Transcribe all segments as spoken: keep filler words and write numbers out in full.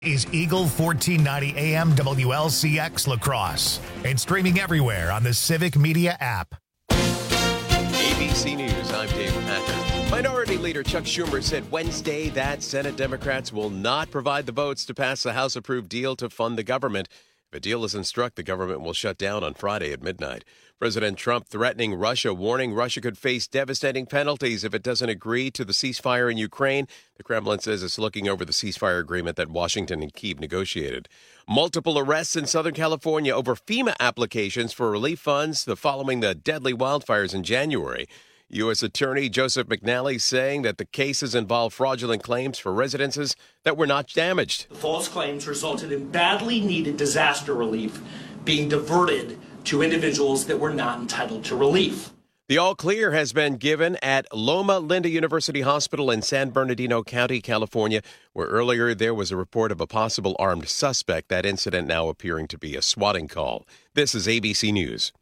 Is Eagle fourteen ninety A M W L C X La Crosse and streaming everywhere on the Civic Media app. A B C News, I'm Dave Packer. Minority Leader Chuck Schumer said Wednesday that Senate Democrats will not provide the votes to pass the House-approved deal to fund the government. If a deal isn't struck, the government will shut down on Friday at midnight. President Trump threatening Russia, warning Russia could face devastating penalties if it doesn't agree to the ceasefire in Ukraine. The Kremlin says it's looking over the ceasefire agreement that Washington and Kyiv negotiated. Multiple arrests in Southern California over FEMA applications for relief funds following the deadly wildfires in January. U S. Attorney Joseph McNally saying that the cases involve fraudulent claims for residences that were not damaged. The false claims resulted in badly needed disaster relief being diverted to individuals that were not entitled to relief. The all clear has been given at Loma Linda University Hospital in San Bernardino County, California, where earlier there was a report of a possible armed suspect. That incident now appearing to be a swatting call. This is A B C News.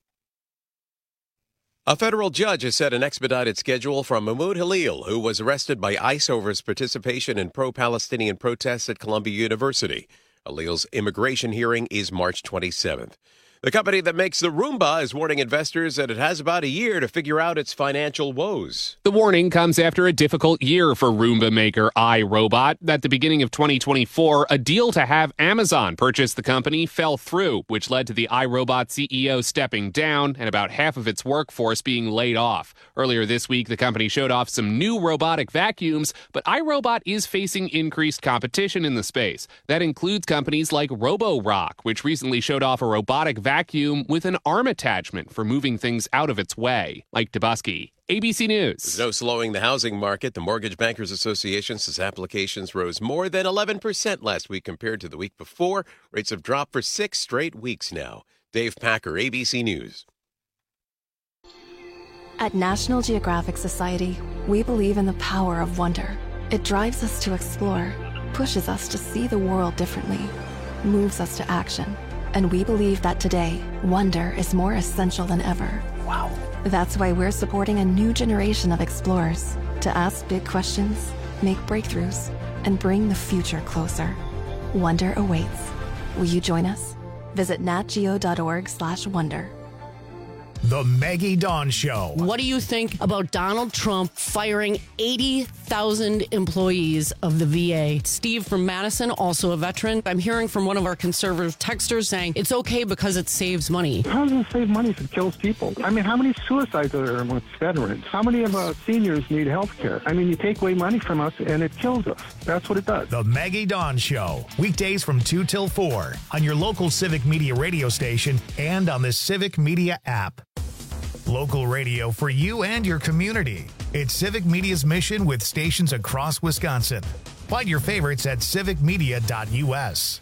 A federal judge has set an expedited schedule for Mahmoud Halil, who was arrested by ICE over his participation in pro-Palestinian protests at Columbia University. Halil's immigration hearing is March twenty-seventh. The company that makes the Roomba is warning investors that it has about a year to figure out its financial woes. The warning comes after a difficult year for Roomba maker iRobot. At the beginning of twenty twenty-four, a deal to have Amazon purchase the company fell through, which led to the iRobot C E O stepping down and about half of its workforce being laid off. Earlier this week, the company showed off some new robotic vacuums, but iRobot is facing increased competition in the space. That includes companies like Roborock, which recently showed off a robotic vacuum vacuum with an arm attachment for moving things out of its way. Mike Dubusky, A B C News. There's no slowing the housing market. The Mortgage Bankers Association says applications rose more than eleven percent last week compared to the week before. Rates have dropped for six straight weeks now. Dave Packer, A B C News. At National Geographic Society, we believe in the power of wonder. It drives us to explore, pushes us to see the world differently, moves us to action. And we believe that today, wonder is more essential than ever. Wow. That's why we're supporting a new generation of explorers to ask big questions, make breakthroughs, and bring the future closer. Wonder awaits. Will you join us? Visit natgeo.org slash wonder. The Maggie Dawn Show. What do you think about Donald Trump firing eighty thousand employees of the V A? Steve from Madison, also a veteran. I'm hearing from one of our conservative texters saying it's okay because it saves money. How does it save money if it kills people? I mean, how many suicides are there amongst veterans? How many of our seniors need health care? I mean, you take away money from us and it kills us. That's what it does. The Maggie Dawn Show. Weekdays from two till four on your local Civic Media radio station and on the Civic Media app. Local radio for you and your community. It's Civic Media's mission with stations across Wisconsin. Find your favorites at civic media dot u s.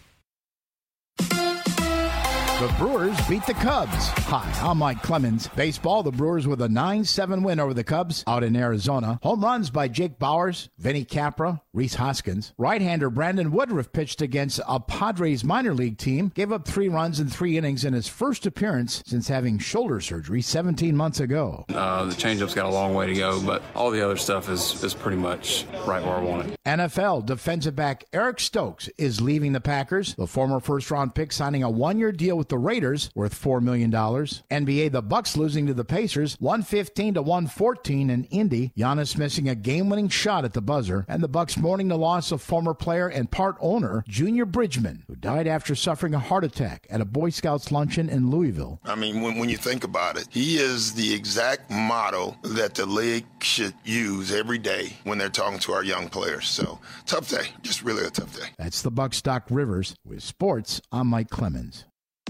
The Brewers beat the Cubs. Hi, I'm Mike Clemens. Baseball, the Brewers with a nine seven win over the Cubs out in Arizona. Home runs by Jake Bauers, Vinny Capra, Rhys Hoskins. Right-hander Brandon Woodruff pitched against a Padres minor league team, gave up three runs in three innings in his first appearance since having shoulder surgery seventeen months ago. Uh, the changeup's got a long way to go, but all the other stuff is, is pretty much right where I want it. N F L defensive back Eric Stokes is leaving the Packers. The former first-round pick signing a one-year deal with the Raiders worth four million dollars. N B A, the Bucks losing to the Pacers one fifteen to one fourteen in Indy. Giannis missing a game-winning shot at the buzzer, and the Bucks mourning the loss of former player and part owner Junior Bridgman, who died after suffering a heart attack at a Boy Scouts luncheon in Louisville. I mean, when, when you think about it, he is the exact model that the league should use every day when they're talking to our young players. So, tough day. Just really a tough day. That's the Bucks. Doc Rivers. With sports, I'm Mike Clemens.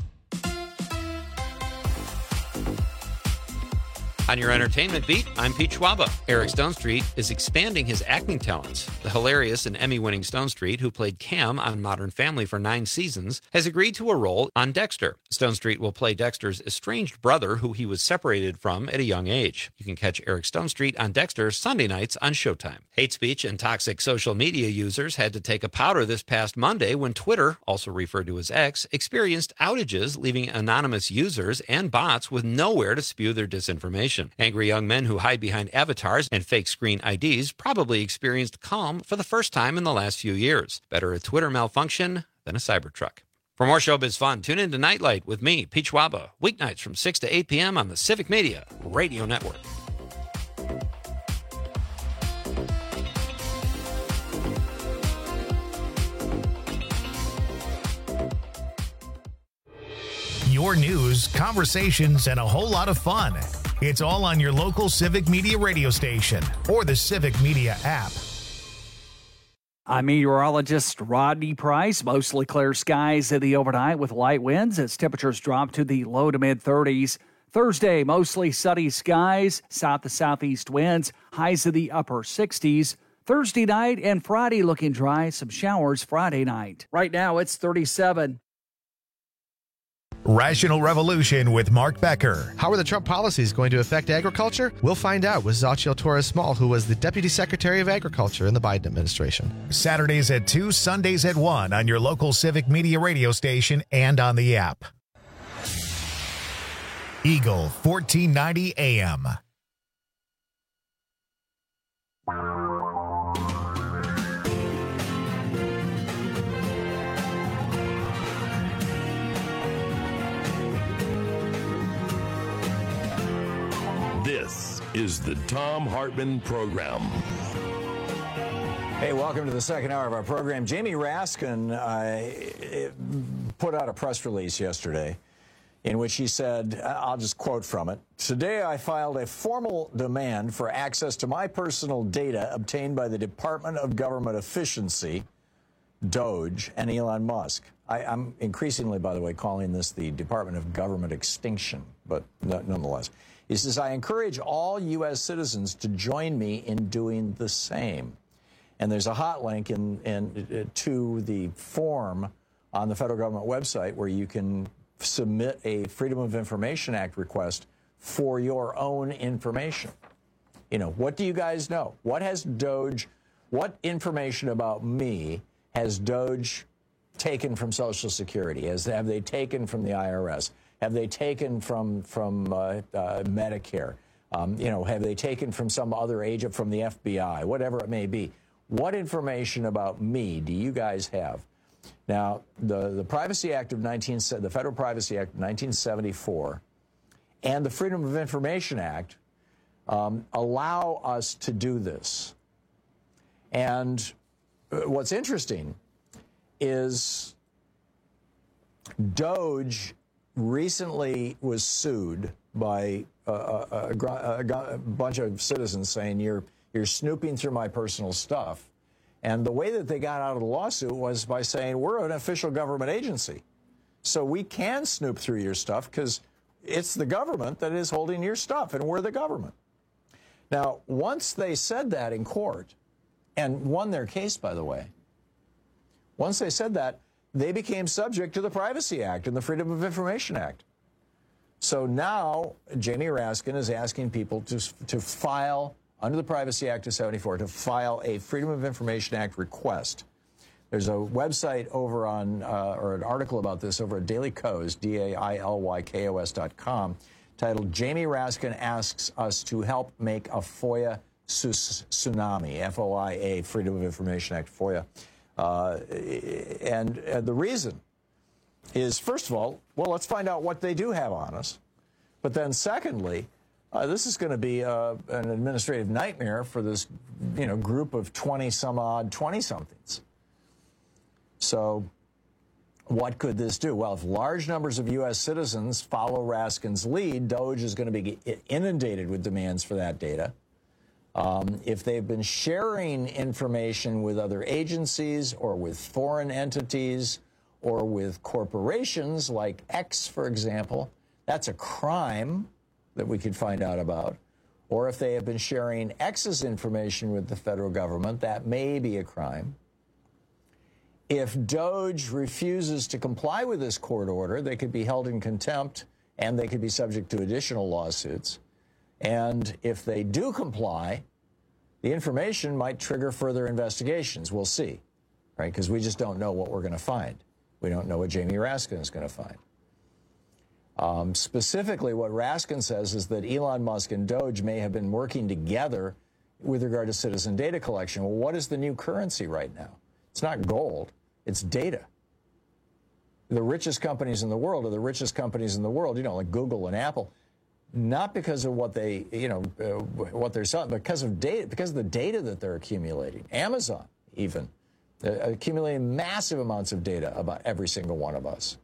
On your entertainment beat, I'm Pete Schwaba. Eric Stonestreet is expanding his acting talents. The hilarious and Emmy-winning Stonestreet, who played Cam on Modern Family for nine seasons, has agreed to a role on Dexter. Stonestreet will play Dexter's estranged brother, who he was separated from at a young age. You can catch Eric Stonestreet on Dexter Sunday nights on Showtime. Hate speech and toxic social media users had to take a powder this past Monday when Twitter, also referred to as X, experienced outages, leaving anonymous users and bots with nowhere to spew their disinformation. malfunction. Angry young men who hide behind avatars and fake screen I Ds probably experienced calm for the first time in the last few years. Better a Twitter malfunction than a Cybertruck. For more showbiz fun, tune in to Nightlight with me, Pete Schwaba, weeknights from six to eight p.m. on the Civic Media Radio Network. Your news, conversations, and a whole lot of fun. It's all on your local Civic Media radio station or the Civic Media app. I'm meteorologist Rodney Price. Mostly clear skies in the overnight with light winds as temperatures drop to the low to mid thirties. Thursday, mostly sunny skies, south to southeast winds, highs in the upper sixties. Thursday night and Friday looking dry, some showers Friday night. Right now it's thirty-seven. Rational Revolution with Mark Becker. How are the Trump policies going to affect agriculture? We'll find out with Xochitl Torres-Small, who was the Deputy Secretary of Agriculture in the Biden administration. Saturdays at two, Sundays at one on your local Civic Media radio station and on the app. Eagle fourteen ninety A M. This is the Thom Hartmann Program. Hey, welcome to the second hour of our program. Jamie Raskin uh, put out a press release yesterday in which he said, I'll just quote from it, "Today I filed a formal demand for access to my personal data obtained by the Department of Government Efficiency, Doge, and Elon Musk." I, I'm increasingly, by the way, calling this the Department of Government Extinction, but no, nonetheless. He says, "I encourage all U S citizens to join me in doing the same." And there's a hot link in, in, uh, to the form on the federal government website where you can submit a Freedom of Information Act request for your own information. You know, what do you guys know? What has Doge, what information about me has Doge taken from Social Security? Has, have they taken from the I R S? Have they taken from from uh, uh, Medicare? Um, you know, have they taken from some other agent, from the F B I, whatever it may be? What information about me do you guys have? Now, the the Privacy Act of nineteen the Federal Privacy Act of nineteen seventy-four and the Freedom of Information Act um, allow us to do this. And what's interesting is Doge recently was sued by a, a, a, a bunch of citizens saying you're you're snooping through my personal stuff. And the way that they got out of the lawsuit was by saying we're an official government agency, so we can snoop through your stuff because it's the government that is holding your stuff, and we're the government. Now, once they said that in court, and won their case, by the way, once they said that, they became subject to the Privacy Act and the Freedom of Information Act. So now Jamie Raskin is asking people to, to file, under the Privacy Act of seventy-four, to file a Freedom of Information Act request. There's a website over on, uh, or an article about this over at Daily Kos, D A I L Y K O S dot com, titled Jamie Raskin Asks Us to Help Make a FOIA Tsunami, F O I A, Freedom of Information Act, FOIA. Uh, and, and the reason is, first of all, well, let's find out what they do have on us. But then secondly, uh, this is going to be uh, an administrative nightmare for this, you know, group of twenty some odd twenty-somethings. So what could this do? Well, if large numbers of U S citizens follow Raskin's lead, Doge is going to be inundated with demands for that data. Um, if they've been sharing information with other agencies or with foreign entities or with corporations like X, for example, that's a crime that we could find out about. Or if they have been sharing X's information with the federal government, that may be a crime. If Doge refuses to comply with this court order, they could be held in contempt and they could be subject to additional lawsuits. And if they do comply, the information might trigger further investigations. We'll see, right? Because we just don't know what we're going to find. We don't know what Jamie Raskin is going to find. Um, specifically, what Raskin says is that Elon Musk and Doge may have been working together with regard to citizen data collection. Well, what is the new currency right now? It's not gold, it's data. The richest companies in the world are the richest companies in the world, you know, like Google and Apple, not because of what they, you know, uh, what they're selling, but because of data, because of the data that they're accumulating. Amazon, even, uh, accumulating massive amounts of data about every single one of us.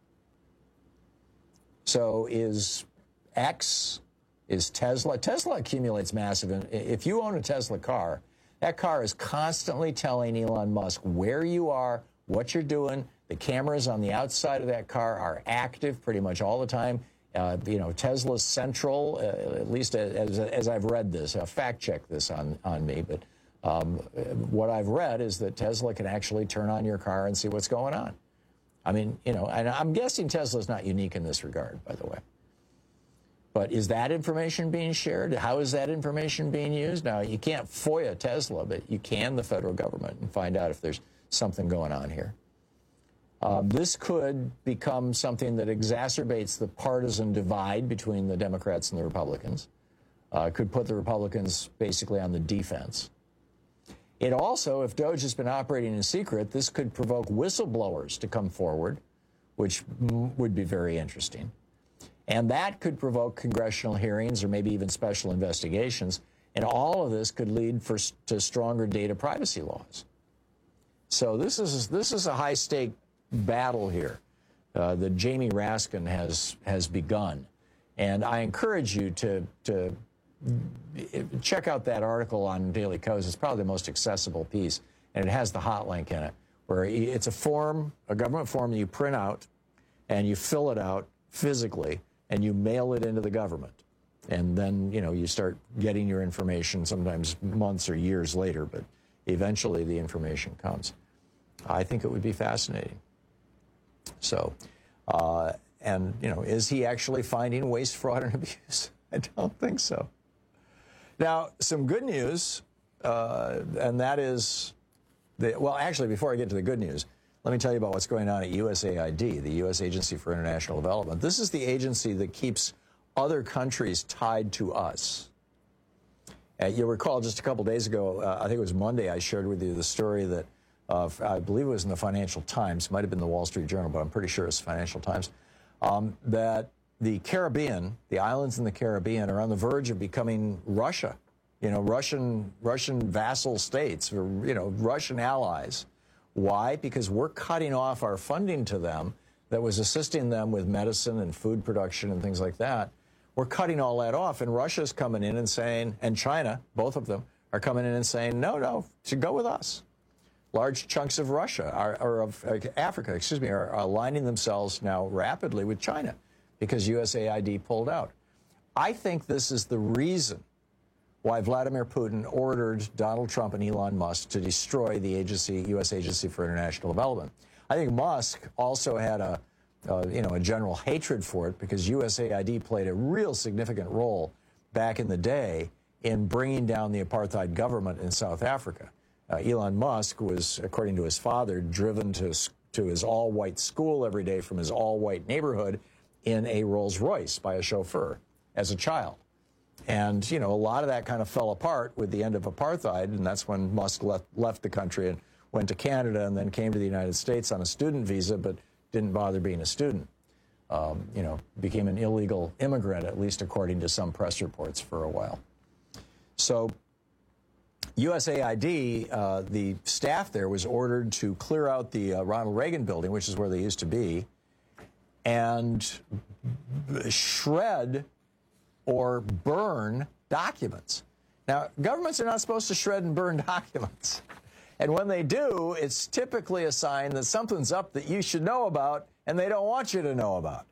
So is X, is Tesla? Tesla accumulates massive. If you own a Tesla car, that car is constantly telling Elon Musk where you are, what you're doing. The cameras on the outside of that car are active pretty much all the time. Uh, you know, Tesla's central, uh, at least as, as I've read this, uh, fact check this on, on me, but um, what I've read is that Tesla can actually turn on your car and see what's going on. I mean, you know, and I'm guessing Tesla's not unique in this regard, by the way. But is that information being shared? How is that information being used? Now, you can't FOIA Tesla, but you can the federal government and find out if there's something going on here. Um, this could become something that exacerbates the partisan divide between the Democrats and the Republicans. Uh, could put the Republicans basically on the defense. It also, if Doge has been operating in secret, this could provoke whistleblowers to come forward, which m- would be very interesting. And that could provoke congressional hearings or maybe even special investigations. And all of this could lead for, to stronger data privacy laws. So this is, this is a high-stake battle here uh, that Jamie Raskin has, has begun. And I encourage you to, to check out that article on Daily Kos. It's probably the most accessible piece, and it has the hot link in it, where it's a form, a government form that you print out, and you fill it out physically, and you mail it into the government. And then, you know, you start getting your information sometimes months or years later, but eventually the information comes. I think it would be fascinating. So, uh, and, you know, is he actually finding waste, fraud, and abuse? I don't think so. Now, some good news, uh, and that is, the, well, actually, before I get to the good news, let me tell you about what's going on at U S A I D, the U S Agency for International Development. This is the agency that keeps other countries tied to us. Uh, you'll recall just a couple days ago, uh, I think it was Monday, I shared with you the story that uh, I believe it was in the Financial Times, might have been the Wall Street Journal, but I'm pretty sure it's the Financial Times, um, that the Caribbean, the islands in the Caribbean, are on the verge of becoming Russia. You know, Russian Russian vassal states, or, you know, Russian allies. Why? Because we're cutting off our funding to them that was assisting them with medicine and food production and things like that. We're cutting all that off, and Russia's coming in and saying, and China, both of them, are coming in and saying, no, no, to go with us. Large chunks of Russia, are, or of uh, Africa, excuse me, are aligning themselves now rapidly with China because U S A I D pulled out. I think this is the reason why Vladimir Putin ordered Donald Trump and Elon Musk to destroy the agency, U S Agency for International Development. I think Musk also had a, uh, you know, a general hatred for it because U S A I D played a real significant role back in the day in bringing down the apartheid government in South Africa. Uh, Elon Musk was, according to his father, driven to, to his all-white school every day from his all-white neighborhood in a Rolls-Royce by a chauffeur as a child. And, you know, a lot of that kind of fell apart with the end of apartheid, and that's when Musk left, left the country and went to Canada and then came to the United States on a student visa, but didn't bother being a student. Um, you know, became an illegal immigrant, at least according to some press reports, for a while. So U S A I D, uh, the staff there was ordered to clear out the uh, Ronald Reagan building, which is where they used to be, and shred or burn documents. Now, governments are not supposed to shred and burn documents. And when they do, it's typically a sign that something's up that you should know about and they don't want you to know about.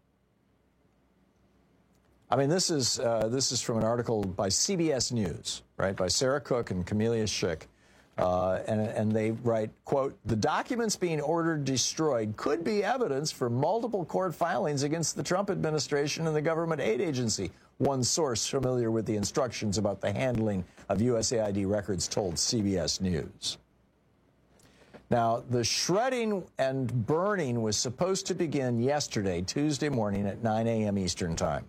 I mean, this is uh, this is from an article by C B S News, right, by Sarah Cook and Camelia Schick. Uh, and, and they write, quote, the documents being ordered destroyed could be evidence for multiple court filings against the Trump administration and the government aid agency. One source familiar with the instructions about the handling of U S A I D records told C B S News. Now, the shredding and burning was supposed to begin yesterday, Tuesday morning at nine a.m. Eastern Time.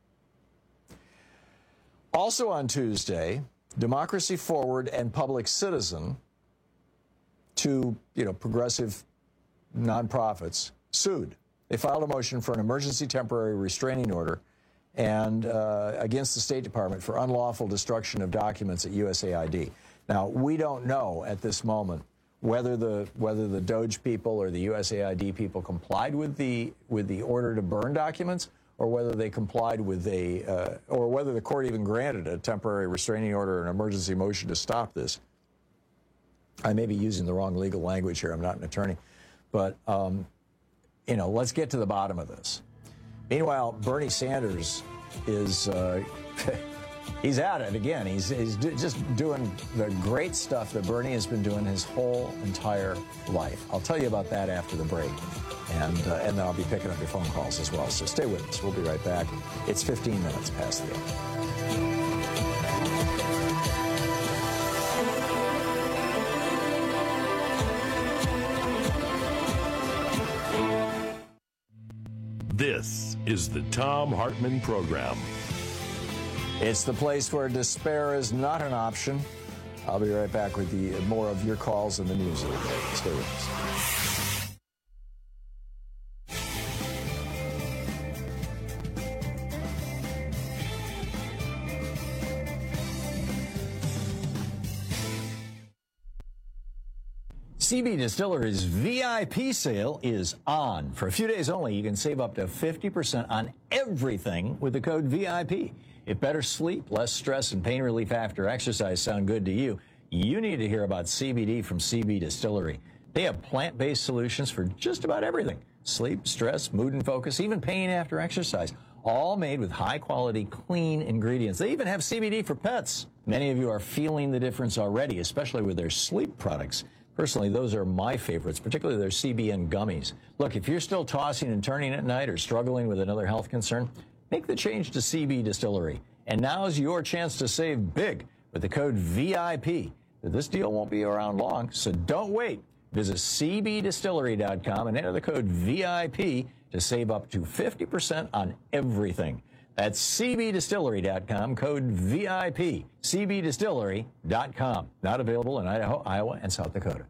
Also on Tuesday, Democracy Forward and Public Citizen, two, you know, progressive nonprofits, sued. They filed a motion for an emergency temporary restraining order and uh, against the State Department for unlawful destruction of documents at U S A I D. Now, we don't know at this moment whether the whether the Doge people or the U S A I D people complied with the with the order to burn documents, or whether they complied with a uh, or whether the court even granted a temporary restraining order or an emergency motion to stop this. I may be using the wrong legal language here. I'm not an attorney, but um, you know, let's get to the bottom of this. Meanwhile, Bernie Sanders is, uh, he's at it again. He's, he's do, just doing the great stuff that Bernie has been doing his whole entire life. I'll tell you about that after the break. And, uh, and then I'll be picking up your phone calls as well. So stay with us. We'll be right back. It's fifteen minutes past the hour. This is the Thom Hartmann Program. It's the place where despair is not an option. I'll be right back with the more of your calls and the news of the day. Stay with us. C B Distillery's V I P sale is on. For a few days only, you can save up to fifty percent on everything with the code V I P. If better sleep, less stress, and pain relief after exercise sound good to you, you need to hear about C B D from C B Distillery. They have plant-based solutions for just about everything. Sleep, stress, mood and focus, even pain after exercise. All made with high-quality, clean ingredients. They even have C B D for pets. Many of you are feeling the difference already, especially with their sleep products. Personally, those are my favorites, particularly their C B N gummies. Look, if you're still tossing and turning at night or struggling with another health concern, make the change to C B Distillery. And now's your chance to save big with the code V I P. This deal won't be around long, so don't wait. Visit C B distillery dot com and enter the code V I P to save up to fifty percent on everything. That's C B distillery dot com, code V I P, C B distillery dot com. Not available in Idaho, Iowa, and South Dakota.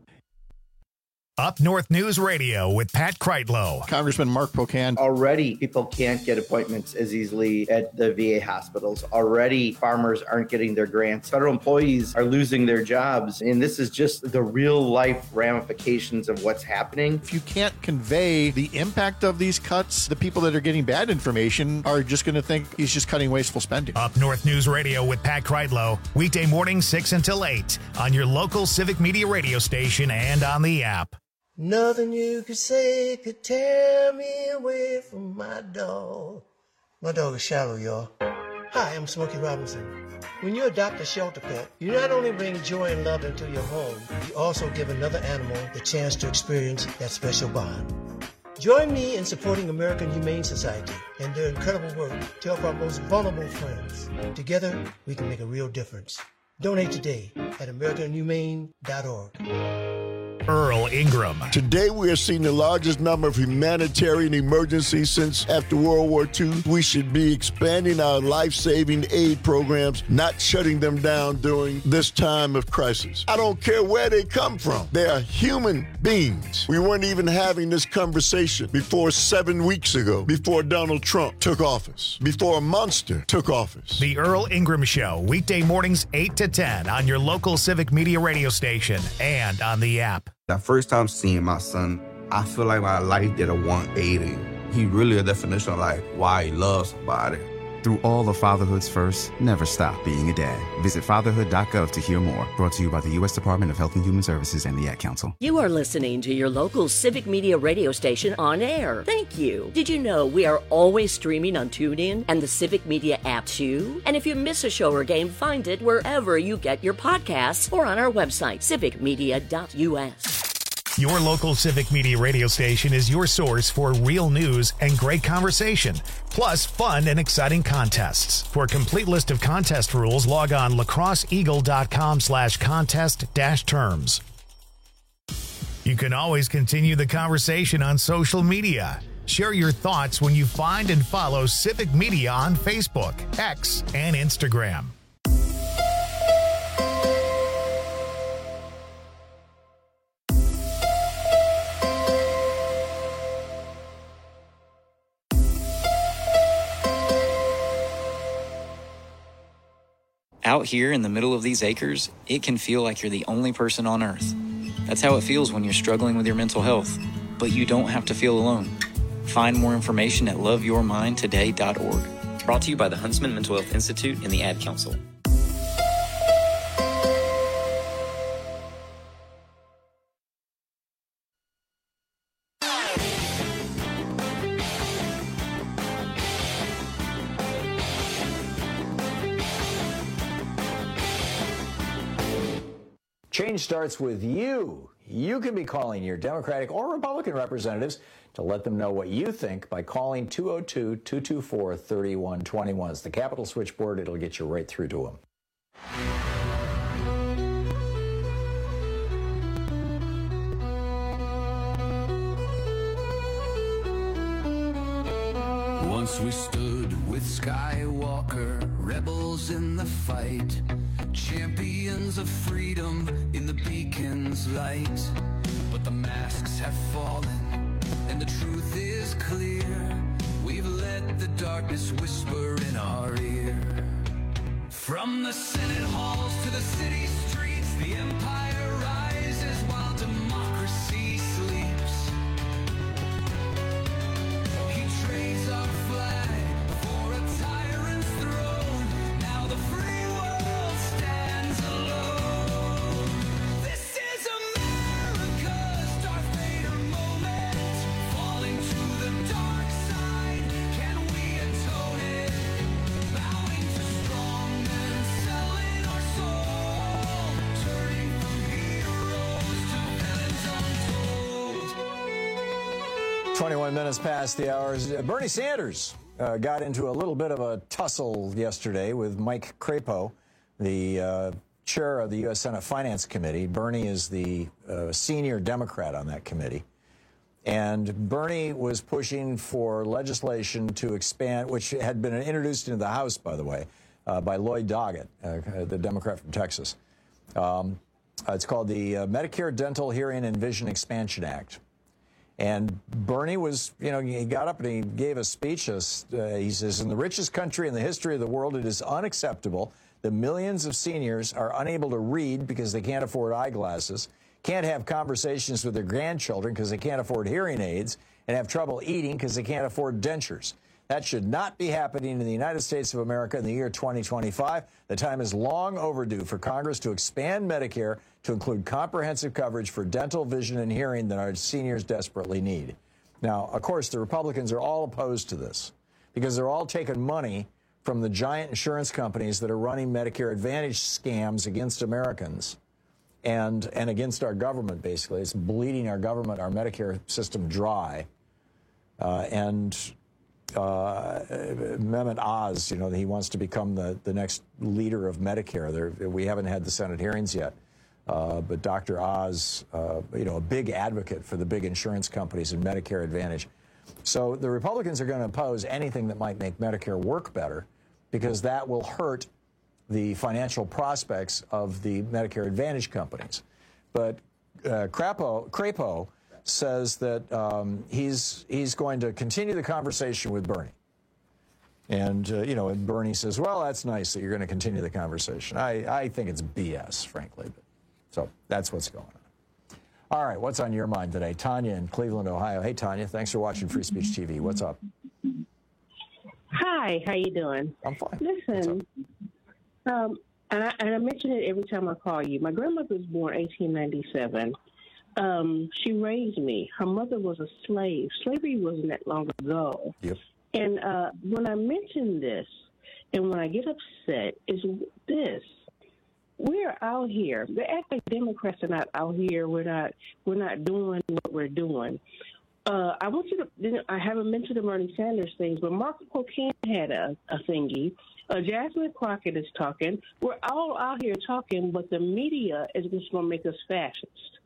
Up North News Radio with Pat Kreitlow. Congressman Mark Pocan. Already, people can't get appointments as easily at the V A hospitals. Already, farmers aren't getting their grants. Federal employees are losing their jobs. And this is just the real life ramifications of what's happening. If you can't convey the impact of these cuts, the people that are getting bad information are just going to think he's just cutting wasteful spending. Up North News Radio with Pat Kreitlow. Weekday mornings six until eight on your local Civic Media radio station and on the app. Nothing you could say could tear me away from my dog. My dog is Shallow, y'all. Hi, I'm Smokey Robinson. When you adopt a shelter pet, you not only bring joy and love into your home, you also give another animal the chance to experience that special bond. Join me in supporting American Humane Society and their incredible work to help our most vulnerable friends. Together, we can make a real difference. Donate today at american humane dot org. Earl Ingram. Today we are seeing the largest number of humanitarian emergencies since after World War Two. We should be expanding our life-saving aid programs, not shutting them down during this time of crisis. I don't care where they come from. They are human beings. We weren't even having this conversation before seven weeks ago, before Donald Trump took office, before a monster took office. The Earl Ingram Show, weekday mornings eight to ten on your local Civic Media radio station and on the app. That first time seeing my son, I feel like my life did a one eighty. He really a definition of like why he loves somebody. Through all of fatherhood's first, never stop being a dad. Visit fatherhood dot gov to hear more. Brought to you by the U S Department of Health and Human Services and the Ad Council. You are listening to your local Civic Media radio station on air. Thank you. Did you know we are always streaming on TuneIn and the Civic Media app too? And if you miss a show or game, find it wherever you get your podcasts or on our website, civic media dot U S. Your local Civic Media radio station is your source for real news and great conversation, plus fun and exciting contests. For a complete list of contest rules, log on lacrosseeagle dot com slash contest dash terms. You can always continue the conversation on social media. Share your thoughts when you find and follow Civic Media on Facebook, X, and Instagram. Out here in the middle of these acres, it can feel like you're the only person on Earth. That's how it feels when you're struggling with your mental health. But you don't have to feel alone. Find more information at love your mind today dot org. Brought to you by the Huntsman Mental Health Institute and the Ad Council. Change starts with you. You can be calling your Democratic or Republican representatives to let them know what you think by calling two oh two, two two four, three one two one. It's the Capitol switchboard. It'll get you right through to them. Once we stood with Skywalker, rebels in the fight, champions of freedom in the beacon's light. But the masks have fallen and the truth is clear. We've let the darkness whisper in our ear. From the Senate halls to the city streets, the empire rises while democracy sleeps. He trades our flag for a tyrant's throne. Now the free world stands alone. This is America's Darth Vader moment. Falling to the dark side, can we atone it? Bowing to strong men, selling our soul. Turning from heroes to villains untold. twenty-one minutes past the hours. Bernie Sanders uh, got into a little bit of a tussle yesterday with Mike Crapo, the uh, chair of the U S Senate Finance Committee. Bernie is the uh, senior Democrat on that committee. And Bernie was pushing for legislation to expand, which had been introduced into the House, by the way, uh, by Lloyd Doggett, uh, the Democrat from Texas. Um, it's called the uh, Medicare Dental Hearing and Vision Expansion Act. And Bernie was, you know, he got up and he gave a speech. Uh, he says, in the richest country in the history of the world, it is unacceptable that millions of seniors are unable to read because they can't afford eyeglasses, can't have conversations with their grandchildren because they can't afford hearing aids, and have trouble eating because they can't afford dentures. That should not be happening in the United States of America in the year twenty twenty-five. The time is long overdue for Congress to expand Medicare to include comprehensive coverage for dental, vision, and hearing that our seniors desperately need. Now, of course, the Republicans are all opposed to this because they're all taking money from the giant insurance companies that are running Medicare Advantage scams against Americans and, and against our government, basically. It's bleeding our government, our Medicare system dry. Uh, and uh, Mehmet Oz, you know, he wants to become the, the next leader of Medicare. There, we haven't had the Senate hearings yet. Uh, but Doctor Oz, uh, you know, a big advocate for the big insurance companies and Medicare Advantage. So the Republicans are going to oppose anything that might make Medicare work better because that will hurt the financial prospects of the Medicare Advantage companies. But uh, Crapo, Crapo says that um, he's, he's going to continue the conversation with Bernie. And, uh, you know, and Bernie says, well, that's nice that you're going to continue the conversation. I, I think it's B S, frankly. But, so that's what's going on. All right, what's on your mind today? Tanya in Cleveland, Ohio. Hey, Tanya, thanks for watching Free Speech T V. What's up? Hi, how you doing? I'm fine. Listen, um, and, I, and I mention it every time I call you. My grandmother was born eighteen ninety-seven. Um, she raised me. Her mother was a slave. Slavery wasn't that long ago. Yep. And uh, when I mention this, and when I get upset, is this. We're out here. The act like Democrats are not out here. We're not. We're not doing what we're doing. Uh, I want you to. I haven't mentioned the Bernie Sanders things, but Mark Pocan had a, a thingy. Uh, Jasmine Crockett is talking. We're all out here talking, but the media is just going to make us fascist.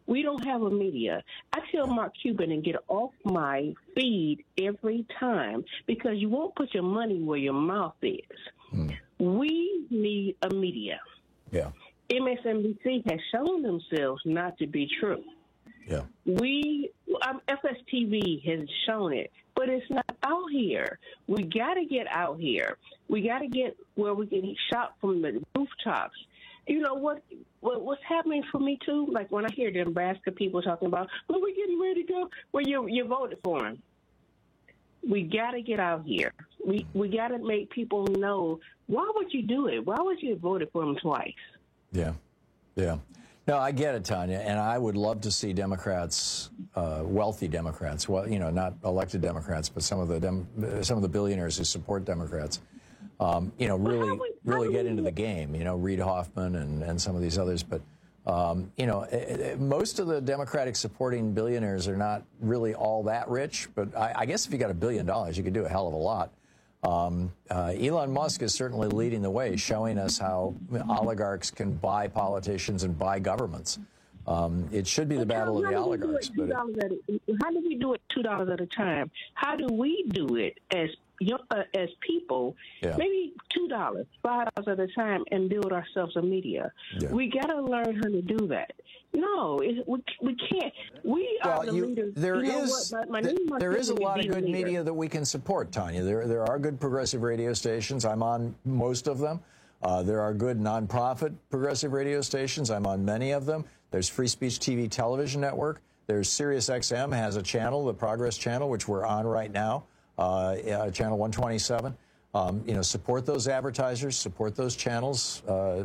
We don't have a media. I tell Mark Cuban to get off my feed every time because you won't put your money where your mouth is. Mm. We need a media. Yeah. M S N B C has shown themselves not to be true. Yeah. We, um, F S T V has shown it, but it's not out here. We got to get out here. We got to get where we can shop from the rooftops. You know what, what? What's happening for me too? Like when I hear the Nebraska people talking about, "Well, we're getting ready to go." Well, you you voted for him. We got to get out here. We we got to make people know. Why would you do it? Why would you have voted for him twice? Yeah, yeah. No, I get it, Tanya, and I would love to see Democrats, uh, wealthy Democrats, well, you know, not elected Democrats, but some of the dem- some of the billionaires who support Democrats, um, you know, really, well, we, really get into the game. You know, Reid Hoffman and, and some of these others, but um, you know, it, it, most of the Democratic supporting billionaires are not really all that rich. But I, I guess if you got a billion dollars, you could do a hell of a lot. Um, uh, Elon Musk is certainly leading the way, showing us how oligarchs can buy politicians and buy governments. Um, it should be the battle of the oligarchs. But it, how do we do it two dollars at a time? How do we do it as uh, as people? Yeah. Maybe two dollars, five dollars at a time, and build ourselves a media. Yeah. We got to learn how to do that. No, it, we, we can't. We well, are the you, leaders. There you know is what? My, my th- name there is a lot of good leader. media that we can support, Tanya. There there are good progressive radio stations. I'm on most of them. Uh, there are good nonprofit progressive radio stations. I'm on many of them. There's Free Speech T V television network. There's Sirius X M has a channel, the Progress Channel, which we're on right now, uh, uh, channel one twenty-seven. Um, you know, support those advertisers, support those channels. Uh,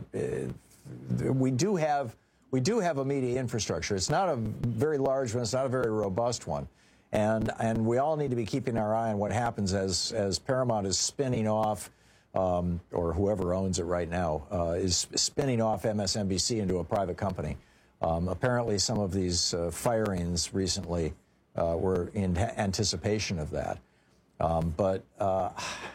we do have. We do have a media infrastructure. It's not a very large one. It's not a very robust one. And and we all need to be keeping our eye on what happens as, as Paramount is spinning off, um, or whoever owns it right now, uh, is spinning off M S N B C into a private company. Um, apparently some of these uh, firings recently uh, were in anticipation of that. Um, but, uh,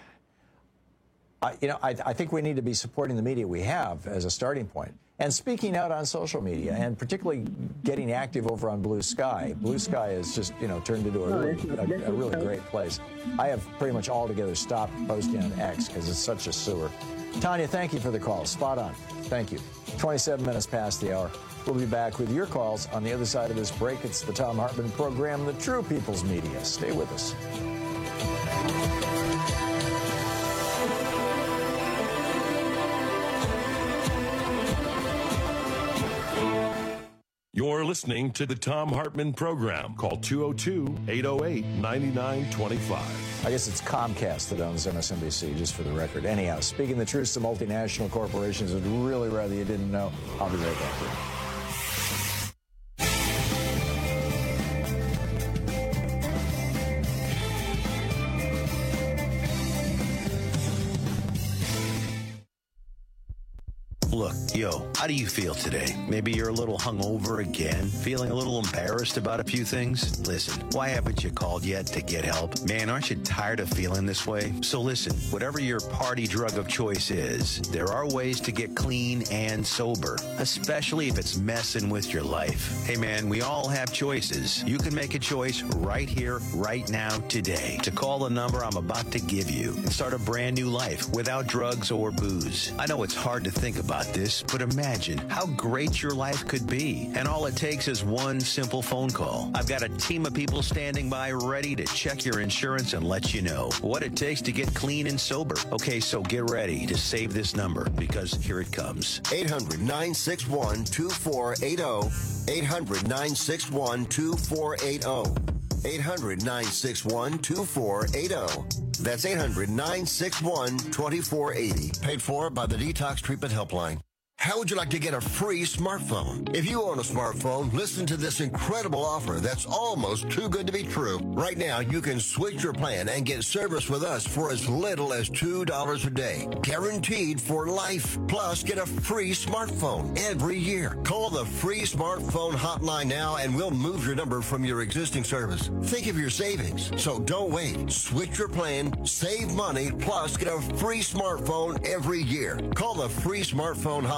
I, you know, I, I think we need to be supporting the media we have as a starting point. And speaking out on social media, and particularly getting active over on Blue Sky. Blue Sky has just, you know, turned into a really, a, a really great place. I have pretty much altogether stopped posting on X because it's such a sewer. Tanya, thank you for the call. Spot on. Thank you. twenty-seven minutes past the hour. We'll be back with your calls on the other side of this break. It's the Thom Hartmann Program, the True People's Media. Stay with us. You're listening to the Thom Hartmann Program. Call two oh two, eight oh eight, nine nine two five. I guess it's Comcast that owns M S N B C, just for the record. Anyhow, speaking the truth to multinational corporations, I'd really rather you didn't know. I'll be right back. Look, yo, how do you feel today? Maybe you're a little hungover again, feeling a little embarrassed about a few things? Listen, why haven't you called yet to get help? Man, aren't you tired of feeling this way? So listen, whatever your party drug of choice is, there are ways to get clean and sober, especially if it's messing with your life. Hey man, we all have choices. You can make a choice right here, right now, today, to call the number I'm about to give you and start a brand new life without drugs or booze. I know it's hard to think about this, but imagine how great your life could be. And all it takes is one simple phone call. I've got a team of people standing by ready to check your insurance and let you know what it takes to get clean and sober. Okay, so get ready to save this number because here it comes. eight hundred, nine six one, two four eight zero. eight hundred, nine six one, two four eight zero. eight hundred, nine six one, two four eight zero. That's eight hundred, nine six one, two four eight zero. Paid for by the Detox Treatment Helpline. How would you like to get a free smartphone? If you own a smartphone, listen to this incredible offer that's almost too good to be true. Right now, you can switch your plan and get service with us for as little as two dollars a day. Guaranteed for life. Plus, get a free smartphone every year. Call the free smartphone hotline now and we'll move your number from your existing service. Think of your savings. So don't wait. Switch your plan, save money, plus get a free smartphone every year. Call the free smartphone hotline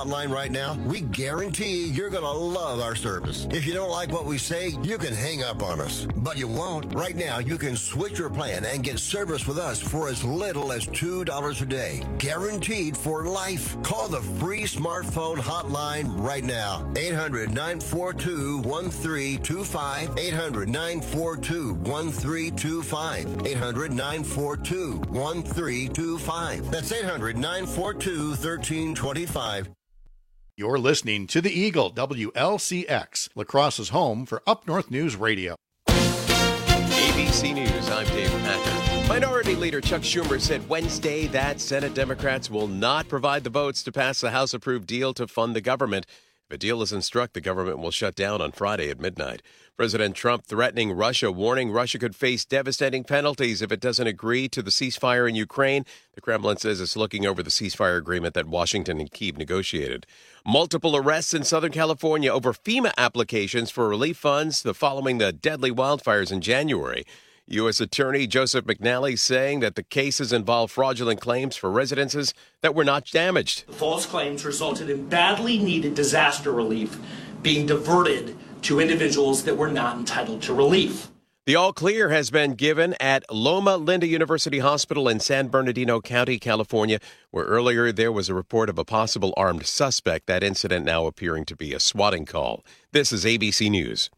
hotline right now, we guarantee you're going to love our service. If you don't like what we say, you can hang up on us. But you won't. Right now, you can switch your plan and get service with us for as little as two dollars a day. Guaranteed for life. Call the free smartphone hotline right now. eight hundred, nine four two, one three two five. eight hundred, nine four two, one three two five. eight hundred, nine four two, one three two five. That's eight hundred, nine four two, one three two five. You're listening to the Eagle, W L C X, La Crosse's home for Up North News Radio. A B C News, I'm Dave Packer. Minority Leader Chuck Schumer said Wednesday that Senate Democrats will not provide the votes to pass the House-approved deal to fund the government. If a deal isn't struck, the government will shut down on Friday at midnight. President Trump threatening Russia, warning Russia could face devastating penalties if it doesn't agree to the ceasefire in Ukraine. The Kremlin says it's looking over the ceasefire agreement that Washington and Kyiv negotiated. Multiple arrests in Southern California over FEMA applications for relief funds following the deadly wildfires in January. U S Attorney Joseph McNally saying that the cases involve fraudulent claims for residences that were not damaged. The false claims resulted in badly needed disaster relief being diverted to individuals that were not entitled to relief. The all clear has been given at Loma Linda University Hospital in San Bernardino County, California, where earlier there was a report of a possible armed suspect. That incident now appearing to be a swatting call. This is A B C News.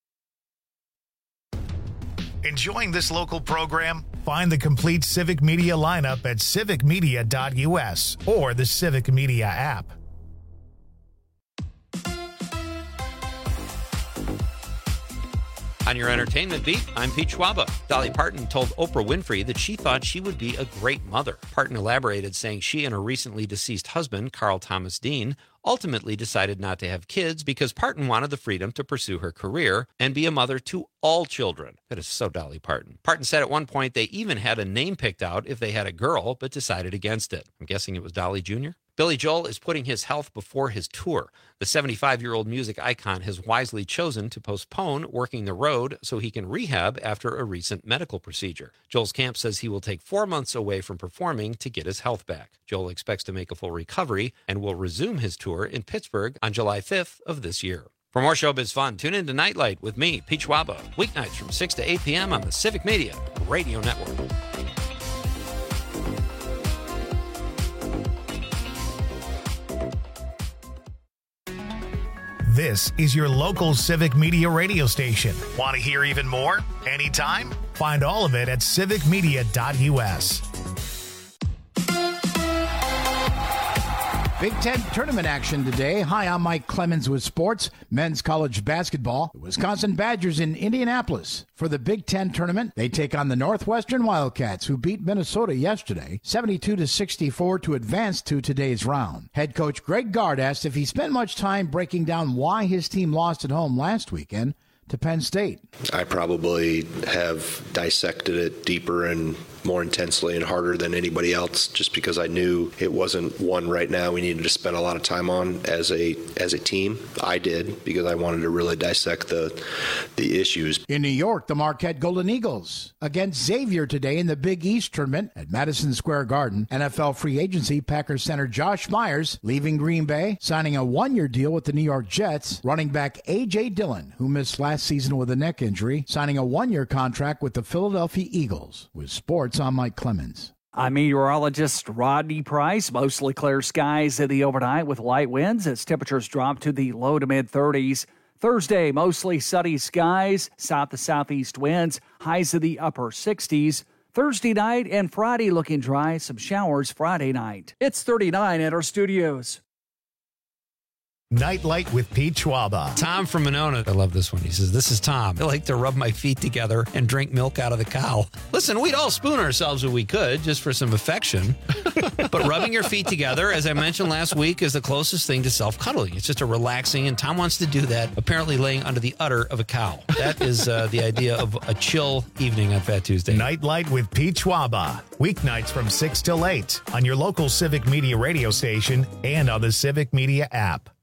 Enjoying this local program? Find the complete Civic Media lineup at civic media dot u s or the Civic Media app. On your entertainment beat, I'm Pete Schwaba. Dolly Parton told Oprah Winfrey that she thought she would be a great mother. Parton elaborated, saying she and her recently deceased husband, Carl Thomas Dean, ultimately decided not to have kids because Parton wanted the freedom to pursue her career and be a mother to all children. That is so Dolly Parton. Parton said at one point they even had a name picked out if they had a girl, but decided against it. I'm guessing it was Dolly Junior Billy Joel is putting his health before his tour. The seventy-five-year-old music icon has wisely chosen to postpone working the road so he can rehab after a recent medical procedure. Joel's camp says he will take four months away from performing to get his health back. Joel expects to make a full recovery and will resume his tour in Pittsburgh on July fifth of this year. For more showbiz fun, tune in to Nightlight with me, Pete Schwaba, weeknights from six to eight p.m. on the Civic Media Radio Network. This is your local Civic Media radio station. Want to hear even more? Anytime? Find all of it at civic media dot u s. Big Ten tournament action today. Hi, I'm Mike Clemens with sports. Men's college basketball. The Wisconsin Badgers in Indianapolis for the Big Ten tournament. They take on the Northwestern Wildcats, who beat Minnesota yesterday, seventy-two to sixty-four, to advance to today's round. Head coach Greg Gard asked if he spent much time breaking down why his team lost at home last weekend to Penn State. I probably have dissected it deeper and more intensely and harder than anybody else, just because I knew it wasn't one right now we needed to spend a lot of time on as a as a team. I did, because I wanted to really dissect the the issues. In New York, the Marquette Golden Eagles against Xavier today in the Big East tournament at Madison Square Garden. N F L free agency Packers center Josh Myers leaving Green Bay, signing a one-year deal with the New York Jets. Running back A J. Dillon, who missed last season with a neck injury, signing a one-year contract with the Philadelphia Eagles. With sports, I'm Mike Clemens. I'm meteorologist Rodney Price. Mostly clear skies in the overnight with light winds as temperatures drop to the low to mid thirties. Thursday, mostly sunny skies, south to southeast winds, highs in the upper sixties. Thursday night and Friday looking dry, some showers Friday night. It's thirty-nine at our studios. Nightlight with Pete Schwaba. Tom from Monona. I love this one. He says, this is Tom. I like to rub my feet together and drink milk out of the cow. Listen, we'd all spoon ourselves if we could, just for some affection. But rubbing your feet together, as I mentioned last week, is the closest thing to self-cuddling. It's just a relaxing, and Tom wants to do that, apparently laying under the udder of a cow. That is uh, the idea of a chill evening on Fat Tuesday. Nightlight with Pete Schwaba. Weeknights from six till eight on your local Civic Media radio station and on the Civic Media app.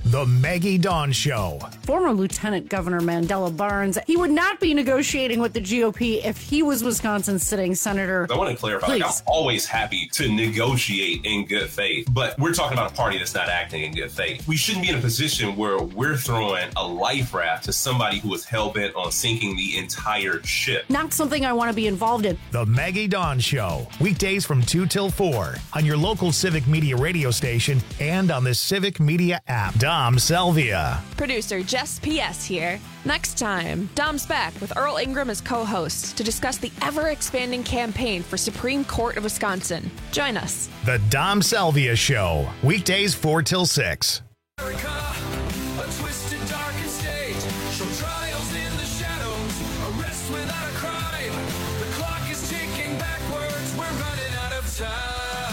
The Maggie Dawn Show. Former Lieutenant Governor Mandela Barnes, he would not be negotiating with the G O P if he was Wisconsin's sitting senator. I want to clarify, like, I'm always happy to negotiate in good faith, but we're talking about a party that's not acting in good faith. We shouldn't be in a position where we're throwing a life raft to somebody who is hell-bent on sinking the entire ship. Not something I want to be involved in. The Maggie Dawn Show. Weekdays from two till four on your local Civic Media radio station and on the Civic Media app. Dom Salvia. Producer Jess P S here. Next time, Dom's back with Earl Ingram as co-host to discuss the ever-expanding campaign for Supreme Court of Wisconsin. Join us. The Dom Salvia Show. Weekdays four till six. America, a twisted, darkened state. Show trials in the shadows, arrest without a crime. The clock is ticking backwards, we're running out of time.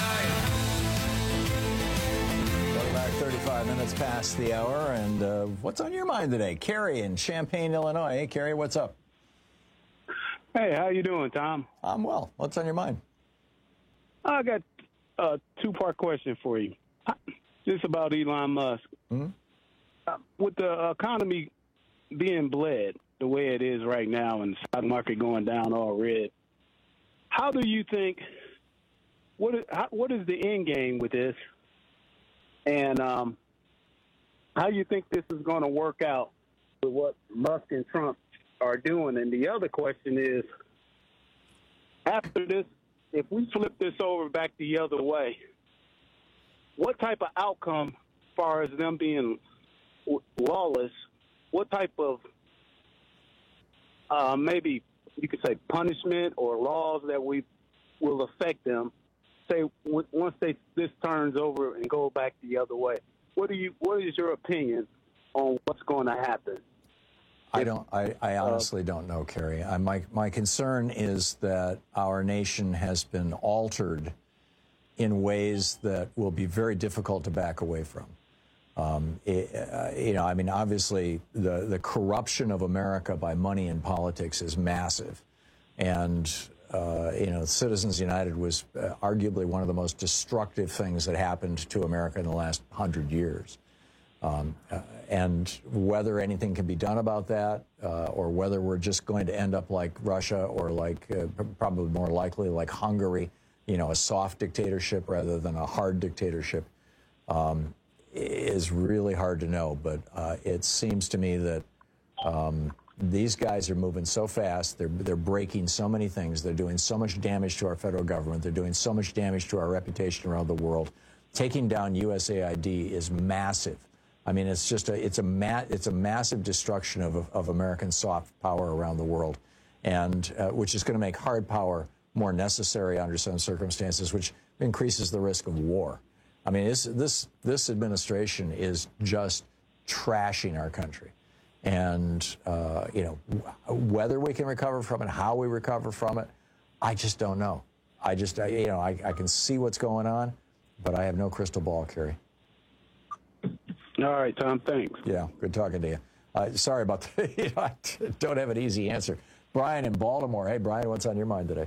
Welcome back, thirty-five minutes past the hour, and uh, what's on your mind today? Carrie in Champaign, Illinois. Hey, Carrie, what's up? Hey, how you doing, Tom? I'm well. What's on your mind? I got a two-part question for you. This is about Elon Musk. Mm-hmm. Uh, with the economy being bled the way it is right now and the stock market going down all red, how do you think, what is, how, what is the end game with this? And um, how do you think this is going to work out with what Musk and Trump are doing? And the other question is, after this, if we flip this over back the other way, what type of outcome, as far as them being lawless, what type of uh, maybe you could say punishment or laws that we will affect them, say w- once they this turns over and go back the other way? What do you? What is your opinion on what's going to happen? I don't. I, I honestly don't know, Kerry. I, my my concern is that our nation has been altered in ways that will be very difficult to back away from. Um, it, uh, you know, I mean, obviously, the the corruption of America by money in politics is massive, and uh, you know, Citizens United was uh, arguably one of the most destructive things that happened to America in the last hundred years. Um, uh, and whether anything can be done about that, uh, or whether we're just going to end up like Russia, or like uh, probably more likely like Hungary, you know, a soft dictatorship rather than a hard dictatorship, um, is really hard to know. But uh, it seems to me that um, these guys are moving so fast. They're they're breaking so many things. They're doing so much damage to our federal government. They're doing so much damage to our reputation around the world. Taking down U S A I D is massive. I mean, it's just a it's a ma- it's a massive destruction of of American soft power around the world, and uh, which is going to make hard power more necessary under some circumstances, which increases the risk of war. I mean, this this this administration is just trashing our country, and uh, you know, whether we can recover from it, how we recover from it, I just don't know. I just I, you know I, I can see what's going on, but I have no crystal ball, Kerry. All right, Tom, thanks. Yeah, good talking to you. Uh, sorry about that. You know, I don't have an easy answer. Brian in Baltimore. Hey, Brian, what's on your mind today?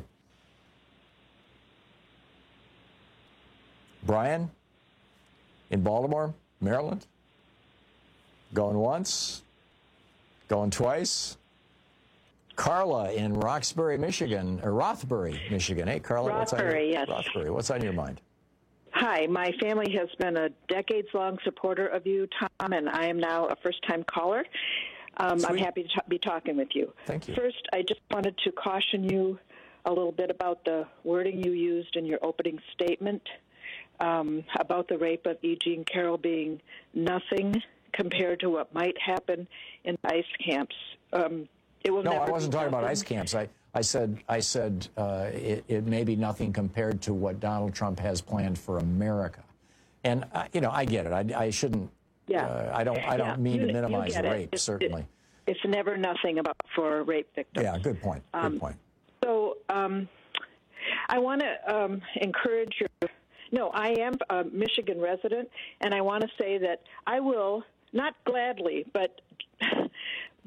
Brian in Baltimore, Maryland? Going once? Going twice? Carla in Roxbury, Michigan, or Rothbury, Michigan. Hey, Carla, what's on your, Rothbury, yes. Rothbury, what's on your mind? Hi, my family has been a decades-long supporter of you, Tom, and I am now a first-time caller. Um, I'm happy to t- be talking with you. Thank you. First, I just wanted to caution you a little bit about the wording you used in your opening statement um, about the rape of E. Jean Carroll being nothing compared to what might happen in ICE camps. Um, it will no, never I wasn't be talking nothing. about ICE camps. I, I said, I said uh, it, it may be nothing compared to what Donald Trump has planned for America. And, uh, you know, I get it. I, I shouldn't, Yeah. uh, I don't, I don't Yeah. mean You- to minimize you get the it. rape, It's- certainly. it- it's never nothing about for rape victims. Yeah, good point. Good Um, point. So um, I want to um, encourage your. No, I am a Michigan resident, and I want to say that I will not gladly, but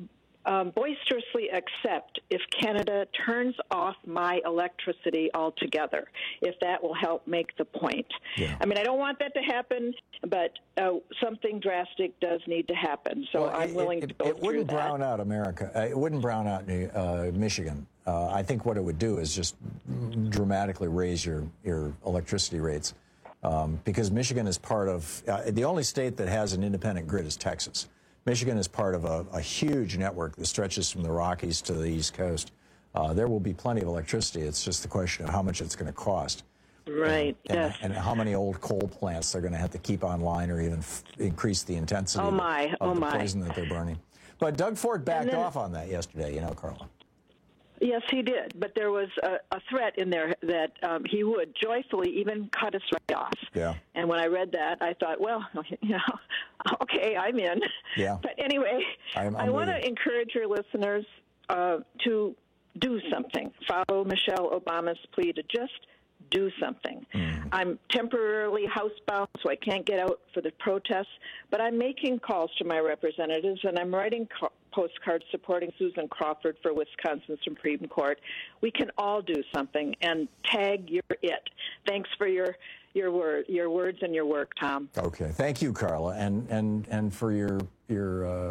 um, boisterously accept if Canada turns off my electricity altogether, if that will help make the point. Yeah. I mean, I don't want that to happen, but uh, something drastic does need to happen. So Well, I'm it- willing it, to go It through wouldn't that. brown out America. Uh, It wouldn't brown out New- uh, Michigan. Uh, I think what it would do is just dramatically raise your, your electricity rates. Um, because Michigan is part of, uh, the only state that has an independent grid is Texas. Michigan is part of a, a huge network that stretches from the Rockies to the East Coast. Uh, there will be plenty of electricity. It's just the question of how much it's going to cost. Right, and, yes. and how many old coal plants they're going to have to keep online or even f- increase the intensity Oh, my. of Oh, the my. poison that they're burning. But Doug Ford backed then- off on that yesterday, you know, Carla. Yes, he did. But there was a, a threat in there that um, he would joyfully even cut us right off. Yeah. And when I read that, I thought, well, you know, okay, I'm in. Yeah. But anyway, I'm- I I'm want with to encourage your listeners uh, to do something. Follow Michelle Obama's plea to just do something. Mm. I'm temporarily housebound, so I can't get out for the protests, but I'm making calls to my representatives, and I'm writing co- postcards supporting Susan Crawford for Wisconsin Supreme Court. We can all do something, and tag you're it. Thanks for your your word, your words and your work, Tom. Okay, thank you, Carla, and and and for your your. Uh,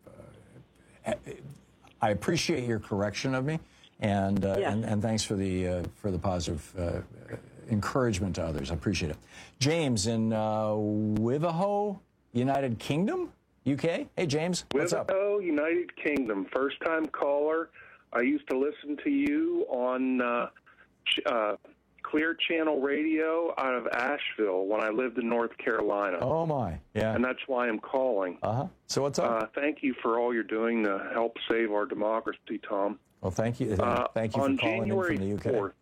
uh, I appreciate your correction of me, and uh, Yeah. and, and thanks for the uh, for the positive uh, encouragement to others. I appreciate it. James in uh, Wivaho, United Kingdom, U K. Hey, James, what's up? Wivaho, United Kingdom, first-time caller. I used to listen to you on uh, ch- uh, Clear Channel Radio out of Asheville when I lived in North Carolina. Oh my, yeah. And that's why I'm calling. Uh huh. So what's up? Uh, thank you for all you're doing to help save our democracy, Tom. Well, thank you. Uh, thank you for on calling January in from the U K. fourth,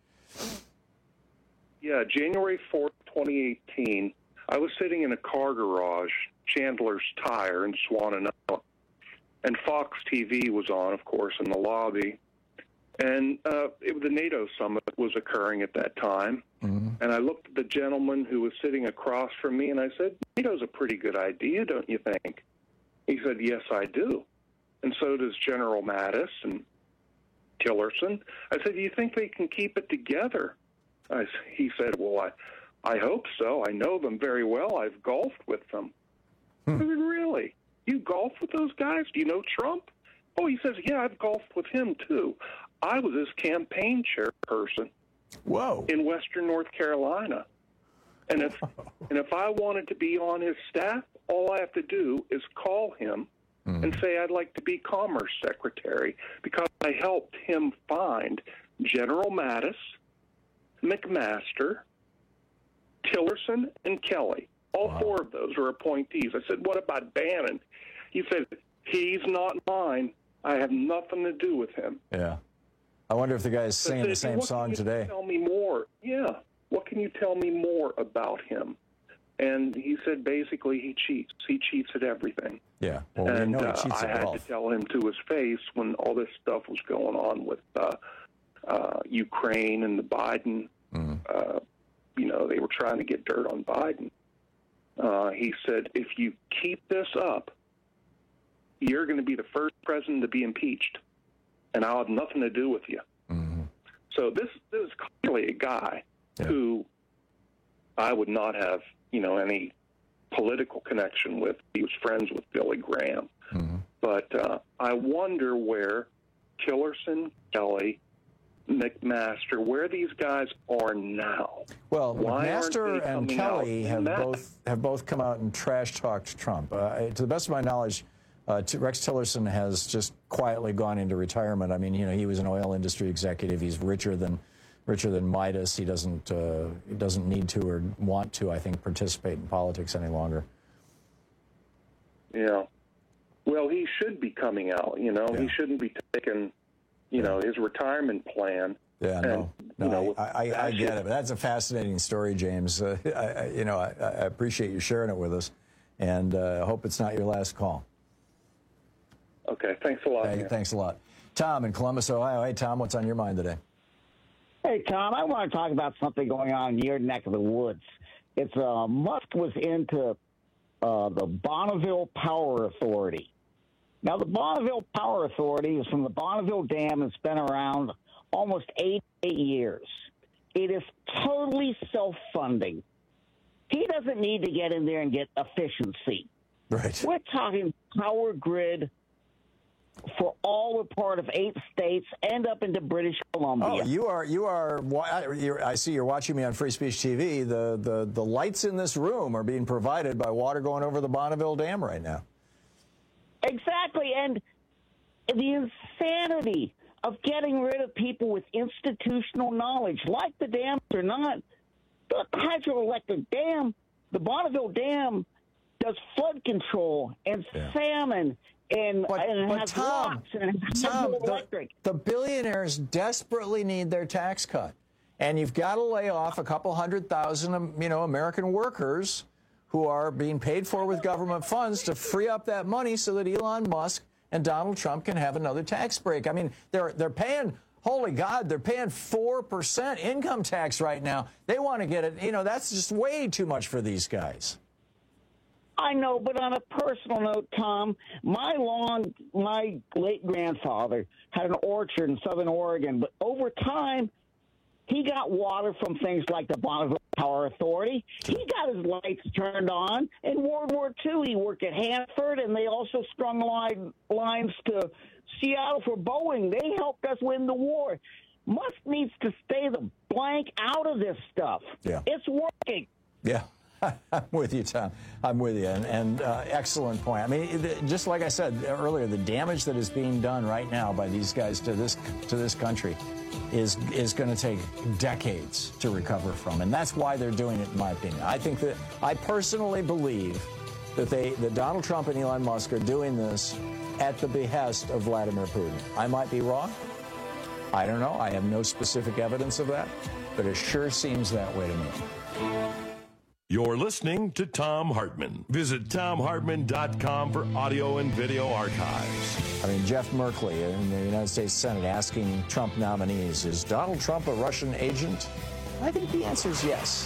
yeah, January fourth, twenty eighteen, I was sitting in a car garage, Chandler's Tire in Swannanoa, and Fox T V was on, of course, in the lobby. And uh, it, the NATO summit was occurring at that time. Mm-hmm. And I looked at the gentleman who was sitting across from me, and I said, NATO's a pretty good idea, don't you think? He said, yes, I do. And so does General Mattis and Tillerson. I said, do you think they can keep it together? I, he said, well, I, I hope so. I know them very well. I've golfed with them. I said, really? You golf with those guys? Do you know Trump? Oh, he says, yeah, I've golfed with him, too. I was his campaign chairperson. Whoa. In Western North Carolina. And if and if I wanted to be on his staff, all I have to do is call him mm. and say I'd like to be Commerce Secretary, because I helped him find General Mattis, McMaster, Tillerson, and Kelly. All wow. four of those are appointees. I said, what about Bannon? He said, he's not mine. I have nothing to do with him. Yeah. I wonder if the guy's I singing said, the same what song can you today. Tell me more. Yeah. What can you tell me more about him? And he said basically he cheats. He cheats at everything. Yeah. Well, we and know he uh, cheats I at had golf. to tell him to his face when all this stuff was going on with uh, uh, Ukraine and the Biden. Mm-hmm. Uh, you know, they were trying to get dirt on Biden. Uh, he said, if you keep this up, you're going to be the first president to be impeached, and I'll have nothing to do with you. Mm-hmm. So this, this is clearly a guy yeah. who I would not have, you know, any political connection with. He was friends with Billy Graham. Mm-hmm. But uh, I wonder where Tillerson, Kelly, McMaster, where these guys are now. Well, Why McMaster aren't they and coming Kelly out have in that? both have both come out and trash talked Trump. Uh, to the best of my knowledge, uh, t- Rex Tillerson has just quietly gone into retirement. I mean, you know, he was an oil industry executive. He's richer than richer than Midas. He doesn't uh, he doesn't need to or want to, I think, participate in politics any longer. Yeah. Well, he should be coming out. You know, Yeah. he shouldn't be taking, you know, his retirement plan. Yeah, and, no, no, you know, I, I, I get it. But that's a fascinating story, James. Uh, I, I, you know, I, I appreciate you sharing it with us, and uh, I hope it's not your last call. Okay, thanks a lot. Hey, man. thanks a lot. Tom in Columbus, Ohio. Hey, Tom, what's on your mind today? Hey, Tom, I want to talk about something going on in your neck of the woods. It's uh, Musk was into uh, the Bonneville Power Authority, Now, the Bonneville Power Authority is from the Bonneville Dam. It's been around almost eighty-eight years. It is totally self-funding. He doesn't need to get in there and get efficiency. Right. We're talking power grid for all or part of eight states and up into British Columbia. Oh, you are, you are, you're, I see you're watching me on Free Speech T V. The, the, the lights in this room are being provided by water going over the Bonneville Dam right now. Exactly, and the insanity of getting rid of people with institutional knowledge, like the dams or not. The hydroelectric dam, the Bonneville Dam, does flood control and Yeah. salmon and, But, and it but has Tom, rocks and it has Tom the, hydroelectric. the billionaires desperately need their tax cut. And you've got to lay off a couple hundred thousand, um, you know, American workers who are being paid for with government funds to free up that money so that Elon Musk and Donald Trump can have another tax break. I mean, they're they're paying, holy God, they're paying four percent income tax right now. They want to get it, you know, that's just way too much for these guys. I know, but on a personal note, Tom, my long, my late grandfather had an orchard in Southern Oregon, but over time, he got water from things like the Bonneville Power Authority. He got his lights turned on. In World War Two, he worked at Hanford, and they also strung line, lines to Seattle for Boeing. They helped us win the war. Musk needs to stay the blank out of this stuff. Yeah. It's working. Yeah. I'm with you, Tom. I'm with you. And, and uh, excellent point. I mean, it, just like I said earlier, the damage that is being done right now by these guys to this to this country is is going to take decades to recover from. And that's why they're doing it, in my opinion. I think that I personally believe that they that Donald Trump and Elon Musk are doing this at the behest of Vladimir Putin. I might be wrong. I don't know. I have no specific evidence of that, but it sure seems that way to me. You're listening to Thom Hartmann. Visit Thom Hartmann dot com for audio and video archives. I mean, Jeff Merkley in the United States Senate asking Trump nominees, is Donald Trump a Russian agent? I think the answer is yes.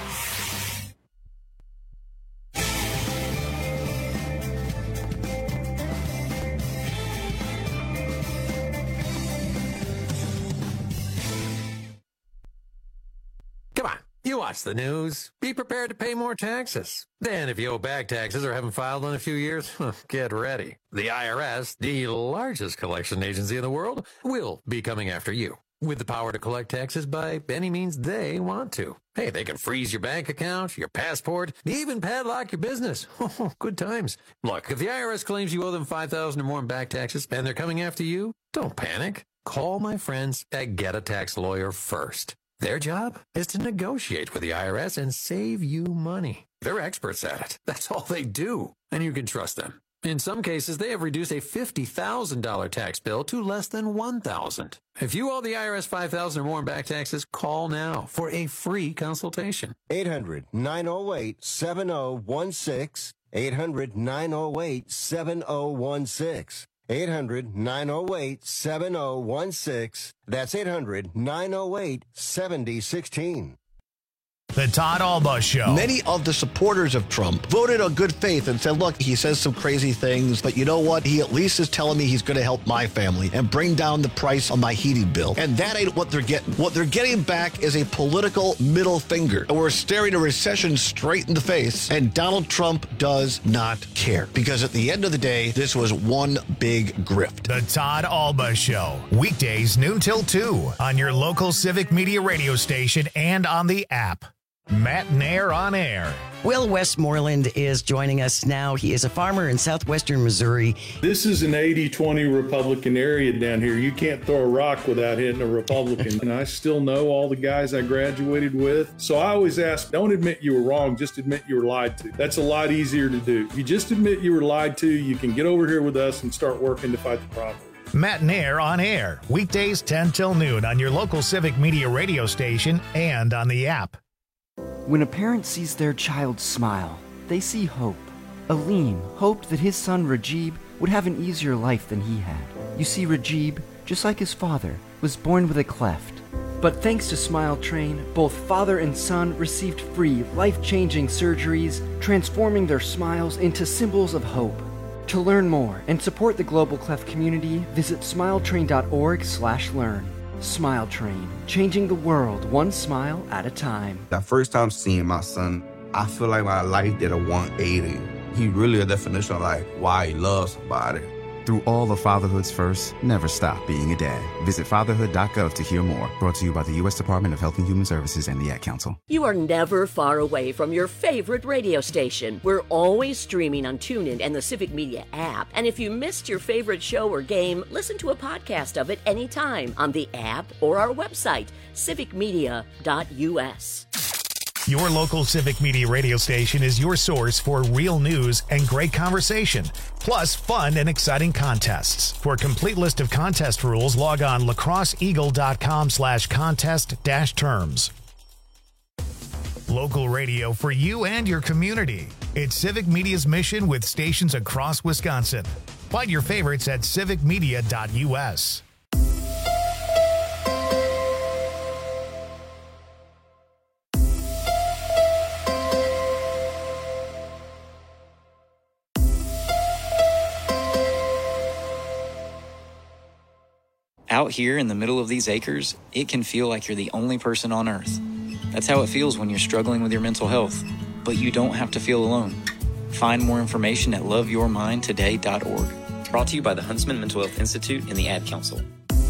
Come on, you watch the news. Be prepared to pay more taxes. Then if you owe back taxes or haven't filed in a few years, get ready. The I R S, the largest collection agency in the world, will be coming after you with the power to collect taxes by any means they want to. Hey, they can freeze your bank account, your passport, even padlock your business. Good times. Look, if the I R S claims you owe them five thousand dollars or more in back taxes and they're coming after you, don't panic. Call my friends at Get a Tax Lawyer first. Their job is to negotiate with the I R S and save you money. They're experts at it. That's all they do, and you can trust them. In some cases, they have reduced a fifty thousand dollars tax bill to less than one thousand dollars. If you owe the I R S five thousand dollars or more in back taxes, call now for a free consultation. eight hundred, nine oh eight, seven oh one six. eight hundred, nine oh eight, seven oh one six. eight hundred, nine oh eight, seven oh one six. That's eight hundred, nine oh eight, seven oh one six. The Todd Alba Show. Many of the supporters of Trump voted on good faith and said, look, he says some crazy things, but you know what? He at least is telling me he's going to help my family and bring down the price on my heating bill. And that ain't what they're getting. What they're getting back is a political middle finger. And we're staring a recession straight in the face, and Donald Trump does not care. Because at the end of the day, this was one big grift. The Todd Alba Show. Weekdays noon till two on your local Civic Media radio station and on the app. Matt Nair on air. Will Westmoreland is joining us now. He is a farmer in southwestern Missouri. This is an eighty twenty Republican area down here. You can't throw a rock without hitting a Republican. And I still know all the guys I graduated with. So I always ask, don't admit you were wrong, just admit you were lied to. That's a lot easier to do. If you just admit you were lied to, you can get over here with us and start working to fight the problem. Matt Nair on air. Weekdays ten till noon on your local Civic Media radio station and on the app. When a parent sees their child smile, they see hope. Aleem hoped that his son Rajib would have an easier life than he had. You see, Rajib, just like his father, was born with a cleft. But thanks to Smile Train, both father and son received free, life-changing surgeries, transforming their smiles into symbols of hope. To learn more and support the Global Clef community, visit smiletrain.org slash learn. Smile Train, changing the world one smile at a time. That first time seeing my son, I feel like my life did a one eighty. He really a definition of like why he loves somebody. Through all of fatherhood's first, never stop being a dad. Visit fatherhood dot gov to hear more. Brought to you by the U S Department of Health and Human Services and the Ad Council. You are never far away from your favorite radio station. We're always streaming on TuneIn and the Civic Media app. And if you missed your favorite show or game, listen to a podcast of it anytime on the app or our website, civic media dot u s. Your local Civic Media radio station is your source for real news and great conversation, plus fun and exciting contests. For a complete list of contest rules, log on lacrosseeagle.com slash contest dash terms. Local radio for you and your community. It's Civic Media's mission with stations across Wisconsin. Find your favorites at civic media dot u s. Out here in the middle of these acres, it can feel like you're the only person on Earth. That's how it feels when you're struggling with your mental health. But you don't have to feel alone. Find more information at love your mind today dot org. Brought to you by the Huntsman Mental Health Institute and the Ad Council.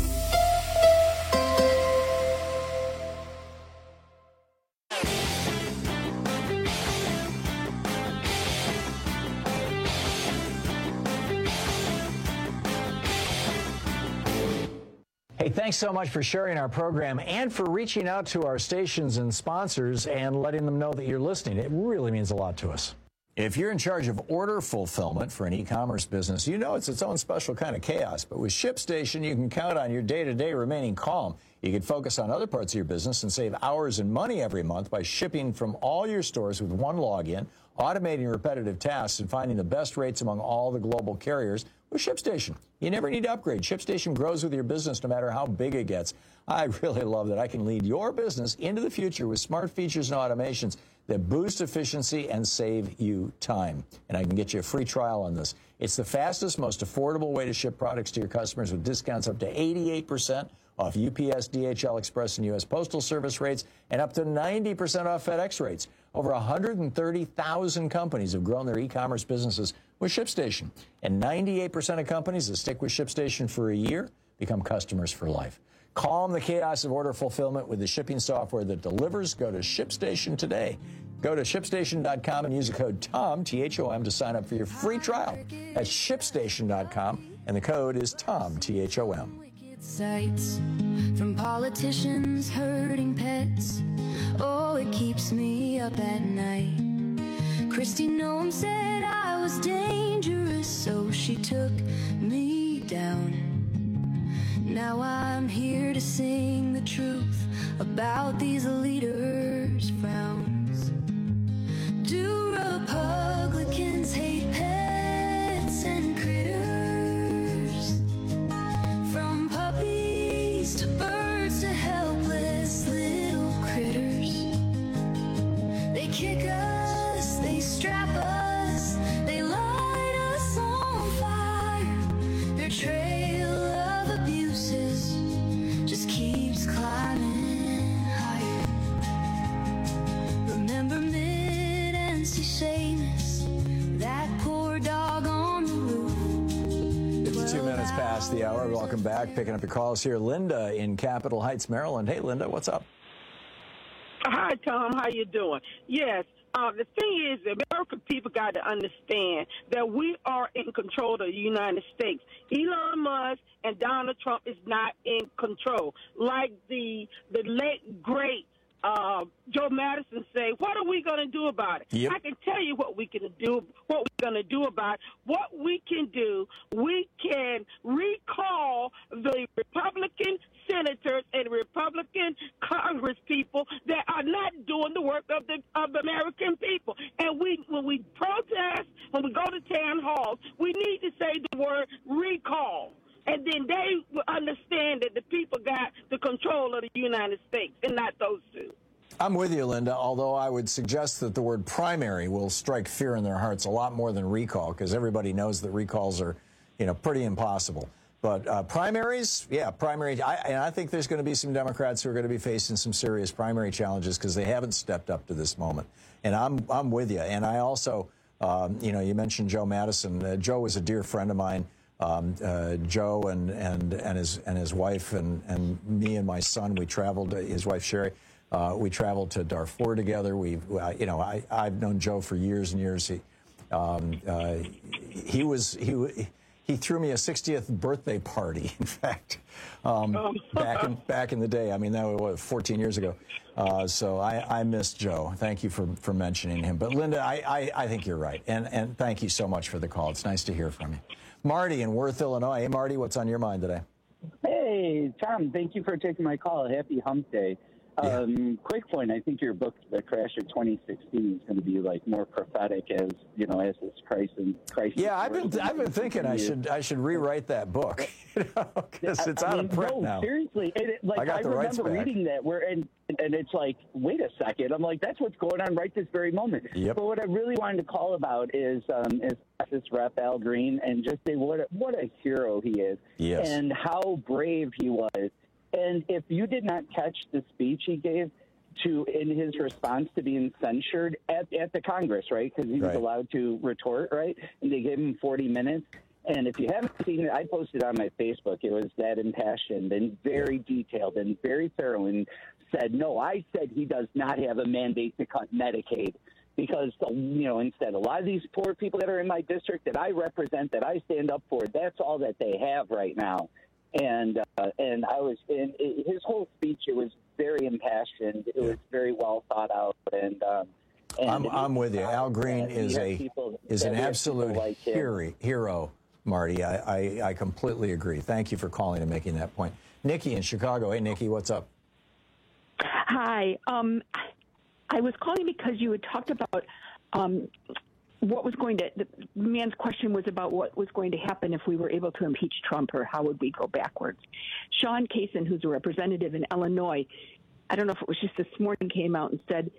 Hey, thanks so much for sharing our program and for reaching out to our stations and sponsors and letting them know that you're listening. It really means a lot to us. If you're in charge of order fulfillment for an e-commerce business, you know it's its own special kind of chaos. But with ShipStation, you can count on your day-to-day remaining calm. You can focus on other parts of your business and save hours and money every month by shipping from all your stores with one login, automating repetitive tasks, and finding the best rates among all the global carriers with ShipStation. You never need to upgrade. ShipStation grows with your business no matter how big it gets. I really love that I can lead your business into the future with smart features and automations that boost efficiency and save you time. And I can get you a free trial on this. It's the fastest, most affordable way to ship products to your customers with discounts up to eighty-eight percent off U P S, D H L Express, and U S Postal Service rates, and up to ninety percent off FedEx rates. Over one hundred thirty thousand companies have grown their e-commerce businesses with ShipStation. And ninety-eight percent of companies that stick with ShipStation for a year become customers for life. Calm the chaos of order fulfillment with the shipping software that delivers. Go to ShipStation today. Go to ship station dot com and use the code TOM, T H O M, to sign up for your free trial at ship station dot com, and the code is TOM, T H O M. Sights from politicians hurting pets. Oh, it keeps me up at night. Kristi Noem said I was dangerous, so she took me down. Now I'm here to sing the truth about these leaders' frowns. Do Republicans hate pets and critters? From puppies to birds to helpless little critters. They kick us, they strap us, they light us on fire. Their trail of abuses just keeps climbing higher. Remember Mid-N-C Seamus, that poor dog on the roof. fifty-two minutes past the hour. Welcome back. Picking up your calls here. Linda in Capitol Heights, Maryland. Hey, Linda, what's up? Hi, Tom. How you doing? Yes. Uh, the thing is, the American people got to understand that we are in control of the United States. Elon Musk and Donald Trump is not in control. Like the the late, great uh, Joe Madison say, what are we going to do about it? Yep. I can tell you what we can do, what we're going to do about it. What we can do, we can recall the Republican senators and Republican Congress people that are not doing the work of the of the American people. And we, when we protest, when we go to town halls, we need to say the word recall. And then they will understand that the people got the control of the United States and not those two. I'm with you, Linda, although I would suggest that the word primary will strike fear in their hearts a lot more than recall, because everybody knows that recalls are, you know, pretty impossible. But uh, primaries, yeah, primary. I, and I think there's going to be some Democrats who are going to be facing some serious primary challenges because they haven't stepped up to this moment. And I'm I'm with you. And I also, um, you know, you mentioned Joe Madison. Uh, Joe was a dear friend of mine. Um, uh, Joe and and and his and his wife and and me and my son. We traveled. His wife Sherry. Uh, we traveled to Darfur together. We, uh, you know, I, I've known Joe for years and years. He, um, uh, he was, he, he threw me a sixtieth birthday party. In fact, um, back in back in the day. I mean, that was what, fourteen years ago. Uh, so I, I miss Joe. Thank you for for mentioning him. But Linda, I, I, I think you're right, and and thank you so much for the call. It's nice to hear from you, Marty in Worth, Illinois. Hey, Marty, what's on your mind today? Hey, Tom. Thank you for taking my call. Happy Hump Day. Yeah. Um, quick point. I think your book, The Crash of twenty sixteen, is going to be like more prophetic as you know as this crisis. crisis yeah, I've been I've been thinking I should I should rewrite that book, you know, because it's out I mean, of print no, now. Seriously, it, it, like I, got I the remember rights reading that where and and it's like, wait a second. I'm like, that's what's going on right this very moment. Yep. But what I really wanted to call about is um, is this Rep Al Green and just say what a, what a hero he is, yes. and how brave he was. And if you did not catch the speech he gave to in his response to being censured at, at the Congress, right? Because he was right. allowed to retort, right? And they gave him forty minutes. And if you haven't seen it, I posted on my Facebook. It was that impassioned and very detailed and very thorough, and said, no, I said he does not have a mandate to cut Medicaid. Because, you know, instead, a lot of these poor people that are in my district that I represent, that I stand up for, that's all that they have right now. And uh, and I was in his whole speech. It was very impassioned. It was very well thought out. And, um, and I'm I'm with you. Al Green is a is an absolute like hero, hero, Marty. I, I I completely agree. Thank you for calling and making that point. Nikki in Chicago. Hey, Nikki, what's up? Hi. Um, I was calling because you had talked about um, what was going to, the man's question was about what was going to happen if we were able to impeach Trump, or how would we go backwards. Sean Cason, who's a representative in Illinois, I don't know if it was just this morning, came out and said,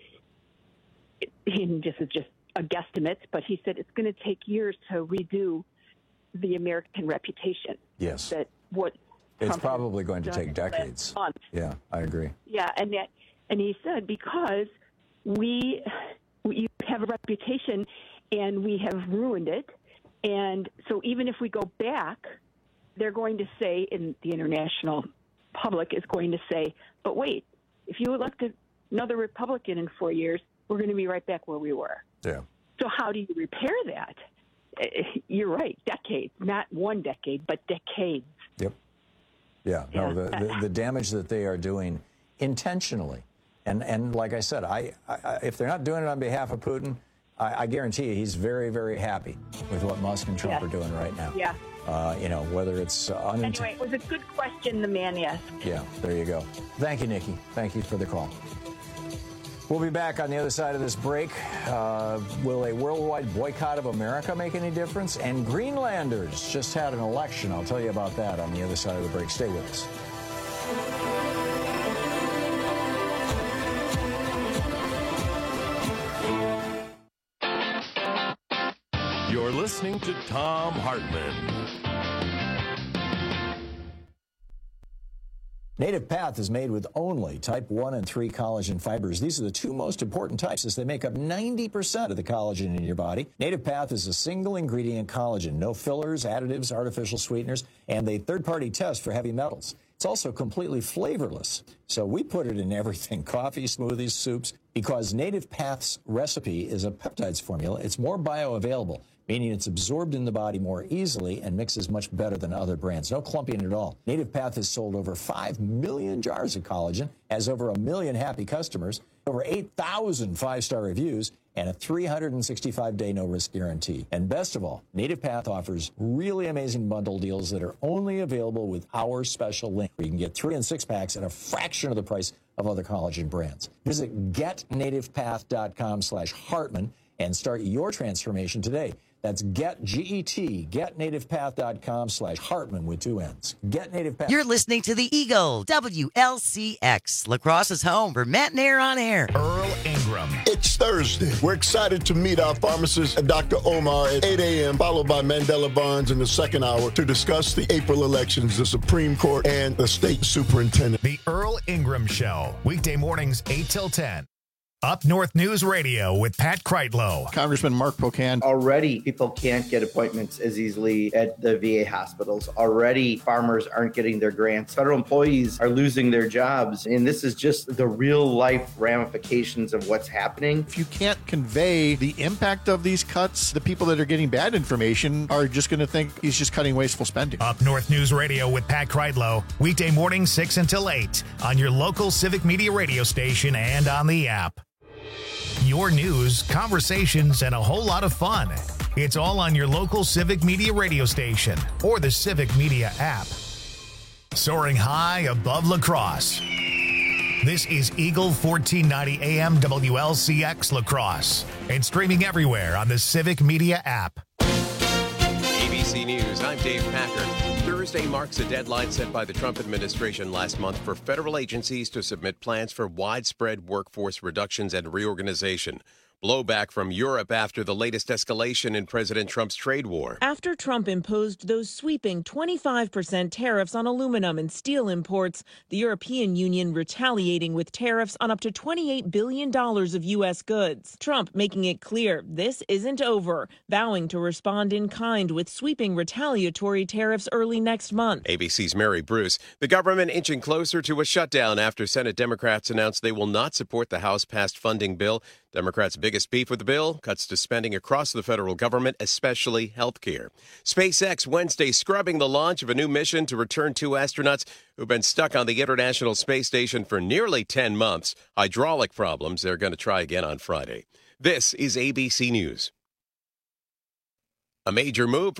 and this is just a guesstimate, but he said it's going to take years to redo the American reputation. Yes. That what It's Trump probably going to take decades. Yeah, I agree. Yeah, and that, and he said because we, we have a reputation and we have ruined it, and so even if we go back, they're going to say, and the international public is going to say, but wait, if you elect another Republican in four years, we're going to be right back where we were. Yeah. So how do you repair that? You're right, decades, not one decade, but decades. Yep. Yeah, no, Yeah. the, the, the damage that they are doing intentionally. And, and like I said, I, I, if they're not doing it on behalf of Putin, I, I guarantee you he's very, very happy with what Musk and Trump Yeah. are doing right now. Yeah. Uh, you know, whether it's uh, unintentional. Anyway, it was a good question the man asked. Yeah, there you go. Thank you, Nikki. Thank you for the call. We'll be back on the other side of this break. Uh, will a worldwide boycott of America make any difference? And Greenlanders just had an election. I'll tell you about that on the other side of the break. Stay with us. You're listening to Thom Hartmann. Native Path is made with only type one and three collagen fibers. These are the two most important types as they make up ninety percent of the collagen in your body. Native Path is a single ingredient collagen, no fillers, additives, artificial sweeteners, and a third-party test for heavy metals. It's also completely flavorless. So we put it in everything, coffee, smoothies, soups, because Native Path's recipe is a peptides formula. It's more bioavailable, meaning it's absorbed in the body more easily and mixes much better than other brands. No clumping at all. Native Path has sold over five million jars of collagen, has over a million happy customers, over eight thousand five-star reviews, and a three hundred sixty-five day no-risk guarantee. And best of all, Native Path offers really amazing bundle deals that are only available with our special link, where you can get three and six packs at a fraction of the price of other collagen brands. Visit get native path dot com slash Hartmann and start your transformation today. That's get, G E T, getnativepath.com slash Hartman with two N's. Get Native Path. You're listening to the Eagle, W L C X, La Crosse's home for Matt Nair on air. Earl Ingram. It's Thursday. We're excited to meet our pharmacist and Doctor Omar at eight a.m., followed by Mandela Barnes in the second hour to discuss the April elections, the Supreme Court, and the state superintendent. The Earl Ingram Show, weekday mornings eight till ten. Up North News Radio with Pat Kreitlow. Congressman Mark Pocan. Already, people can't get appointments as easily at the V A hospitals. Already, farmers aren't getting their grants. Federal employees are losing their jobs. And this is just the real life ramifications of what's happening. If you can't convey the impact of these cuts, the people that are getting bad information are just going to think he's just cutting wasteful spending. Up North News Radio with Pat Kreitlow, weekday mornings six until eight on your local Civic Media radio station and on the app. Your news, conversations, and a whole lot of fun. It's all on your local Civic Media radio station or the Civic Media app. Soaring high above La Crosse. This is Eagle fourteen ninety A M W L C X La Crosse and streaming everywhere on the Civic Media app. A B C News, I'm Dave Packer. Thursday marks a deadline set by the Trump administration last month for federal agencies to submit plans for widespread workforce reductions and reorganization. Blowback from Europe after the latest escalation in President Trump's trade war. After Trump imposed those sweeping twenty-five percent tariffs on aluminum and steel imports, the European Union retaliating with tariffs on up to twenty-eight billion dollars of U S goods. Trump making it clear this isn't over, vowing to respond in kind with sweeping retaliatory tariffs early next month. A B C's Mary Bruce. The government inching closer to a shutdown after Senate Democrats announced they will not support the House-passed funding bill. Democrats' biggest beef with the bill, cuts to spending across the federal government, especially health care. SpaceX Wednesday scrubbing the launch of a new mission to return two astronauts who've been stuck on the International Space Station for nearly ten months. Hydraulic problems. They're going to try again on Friday. This is A B C News. A major move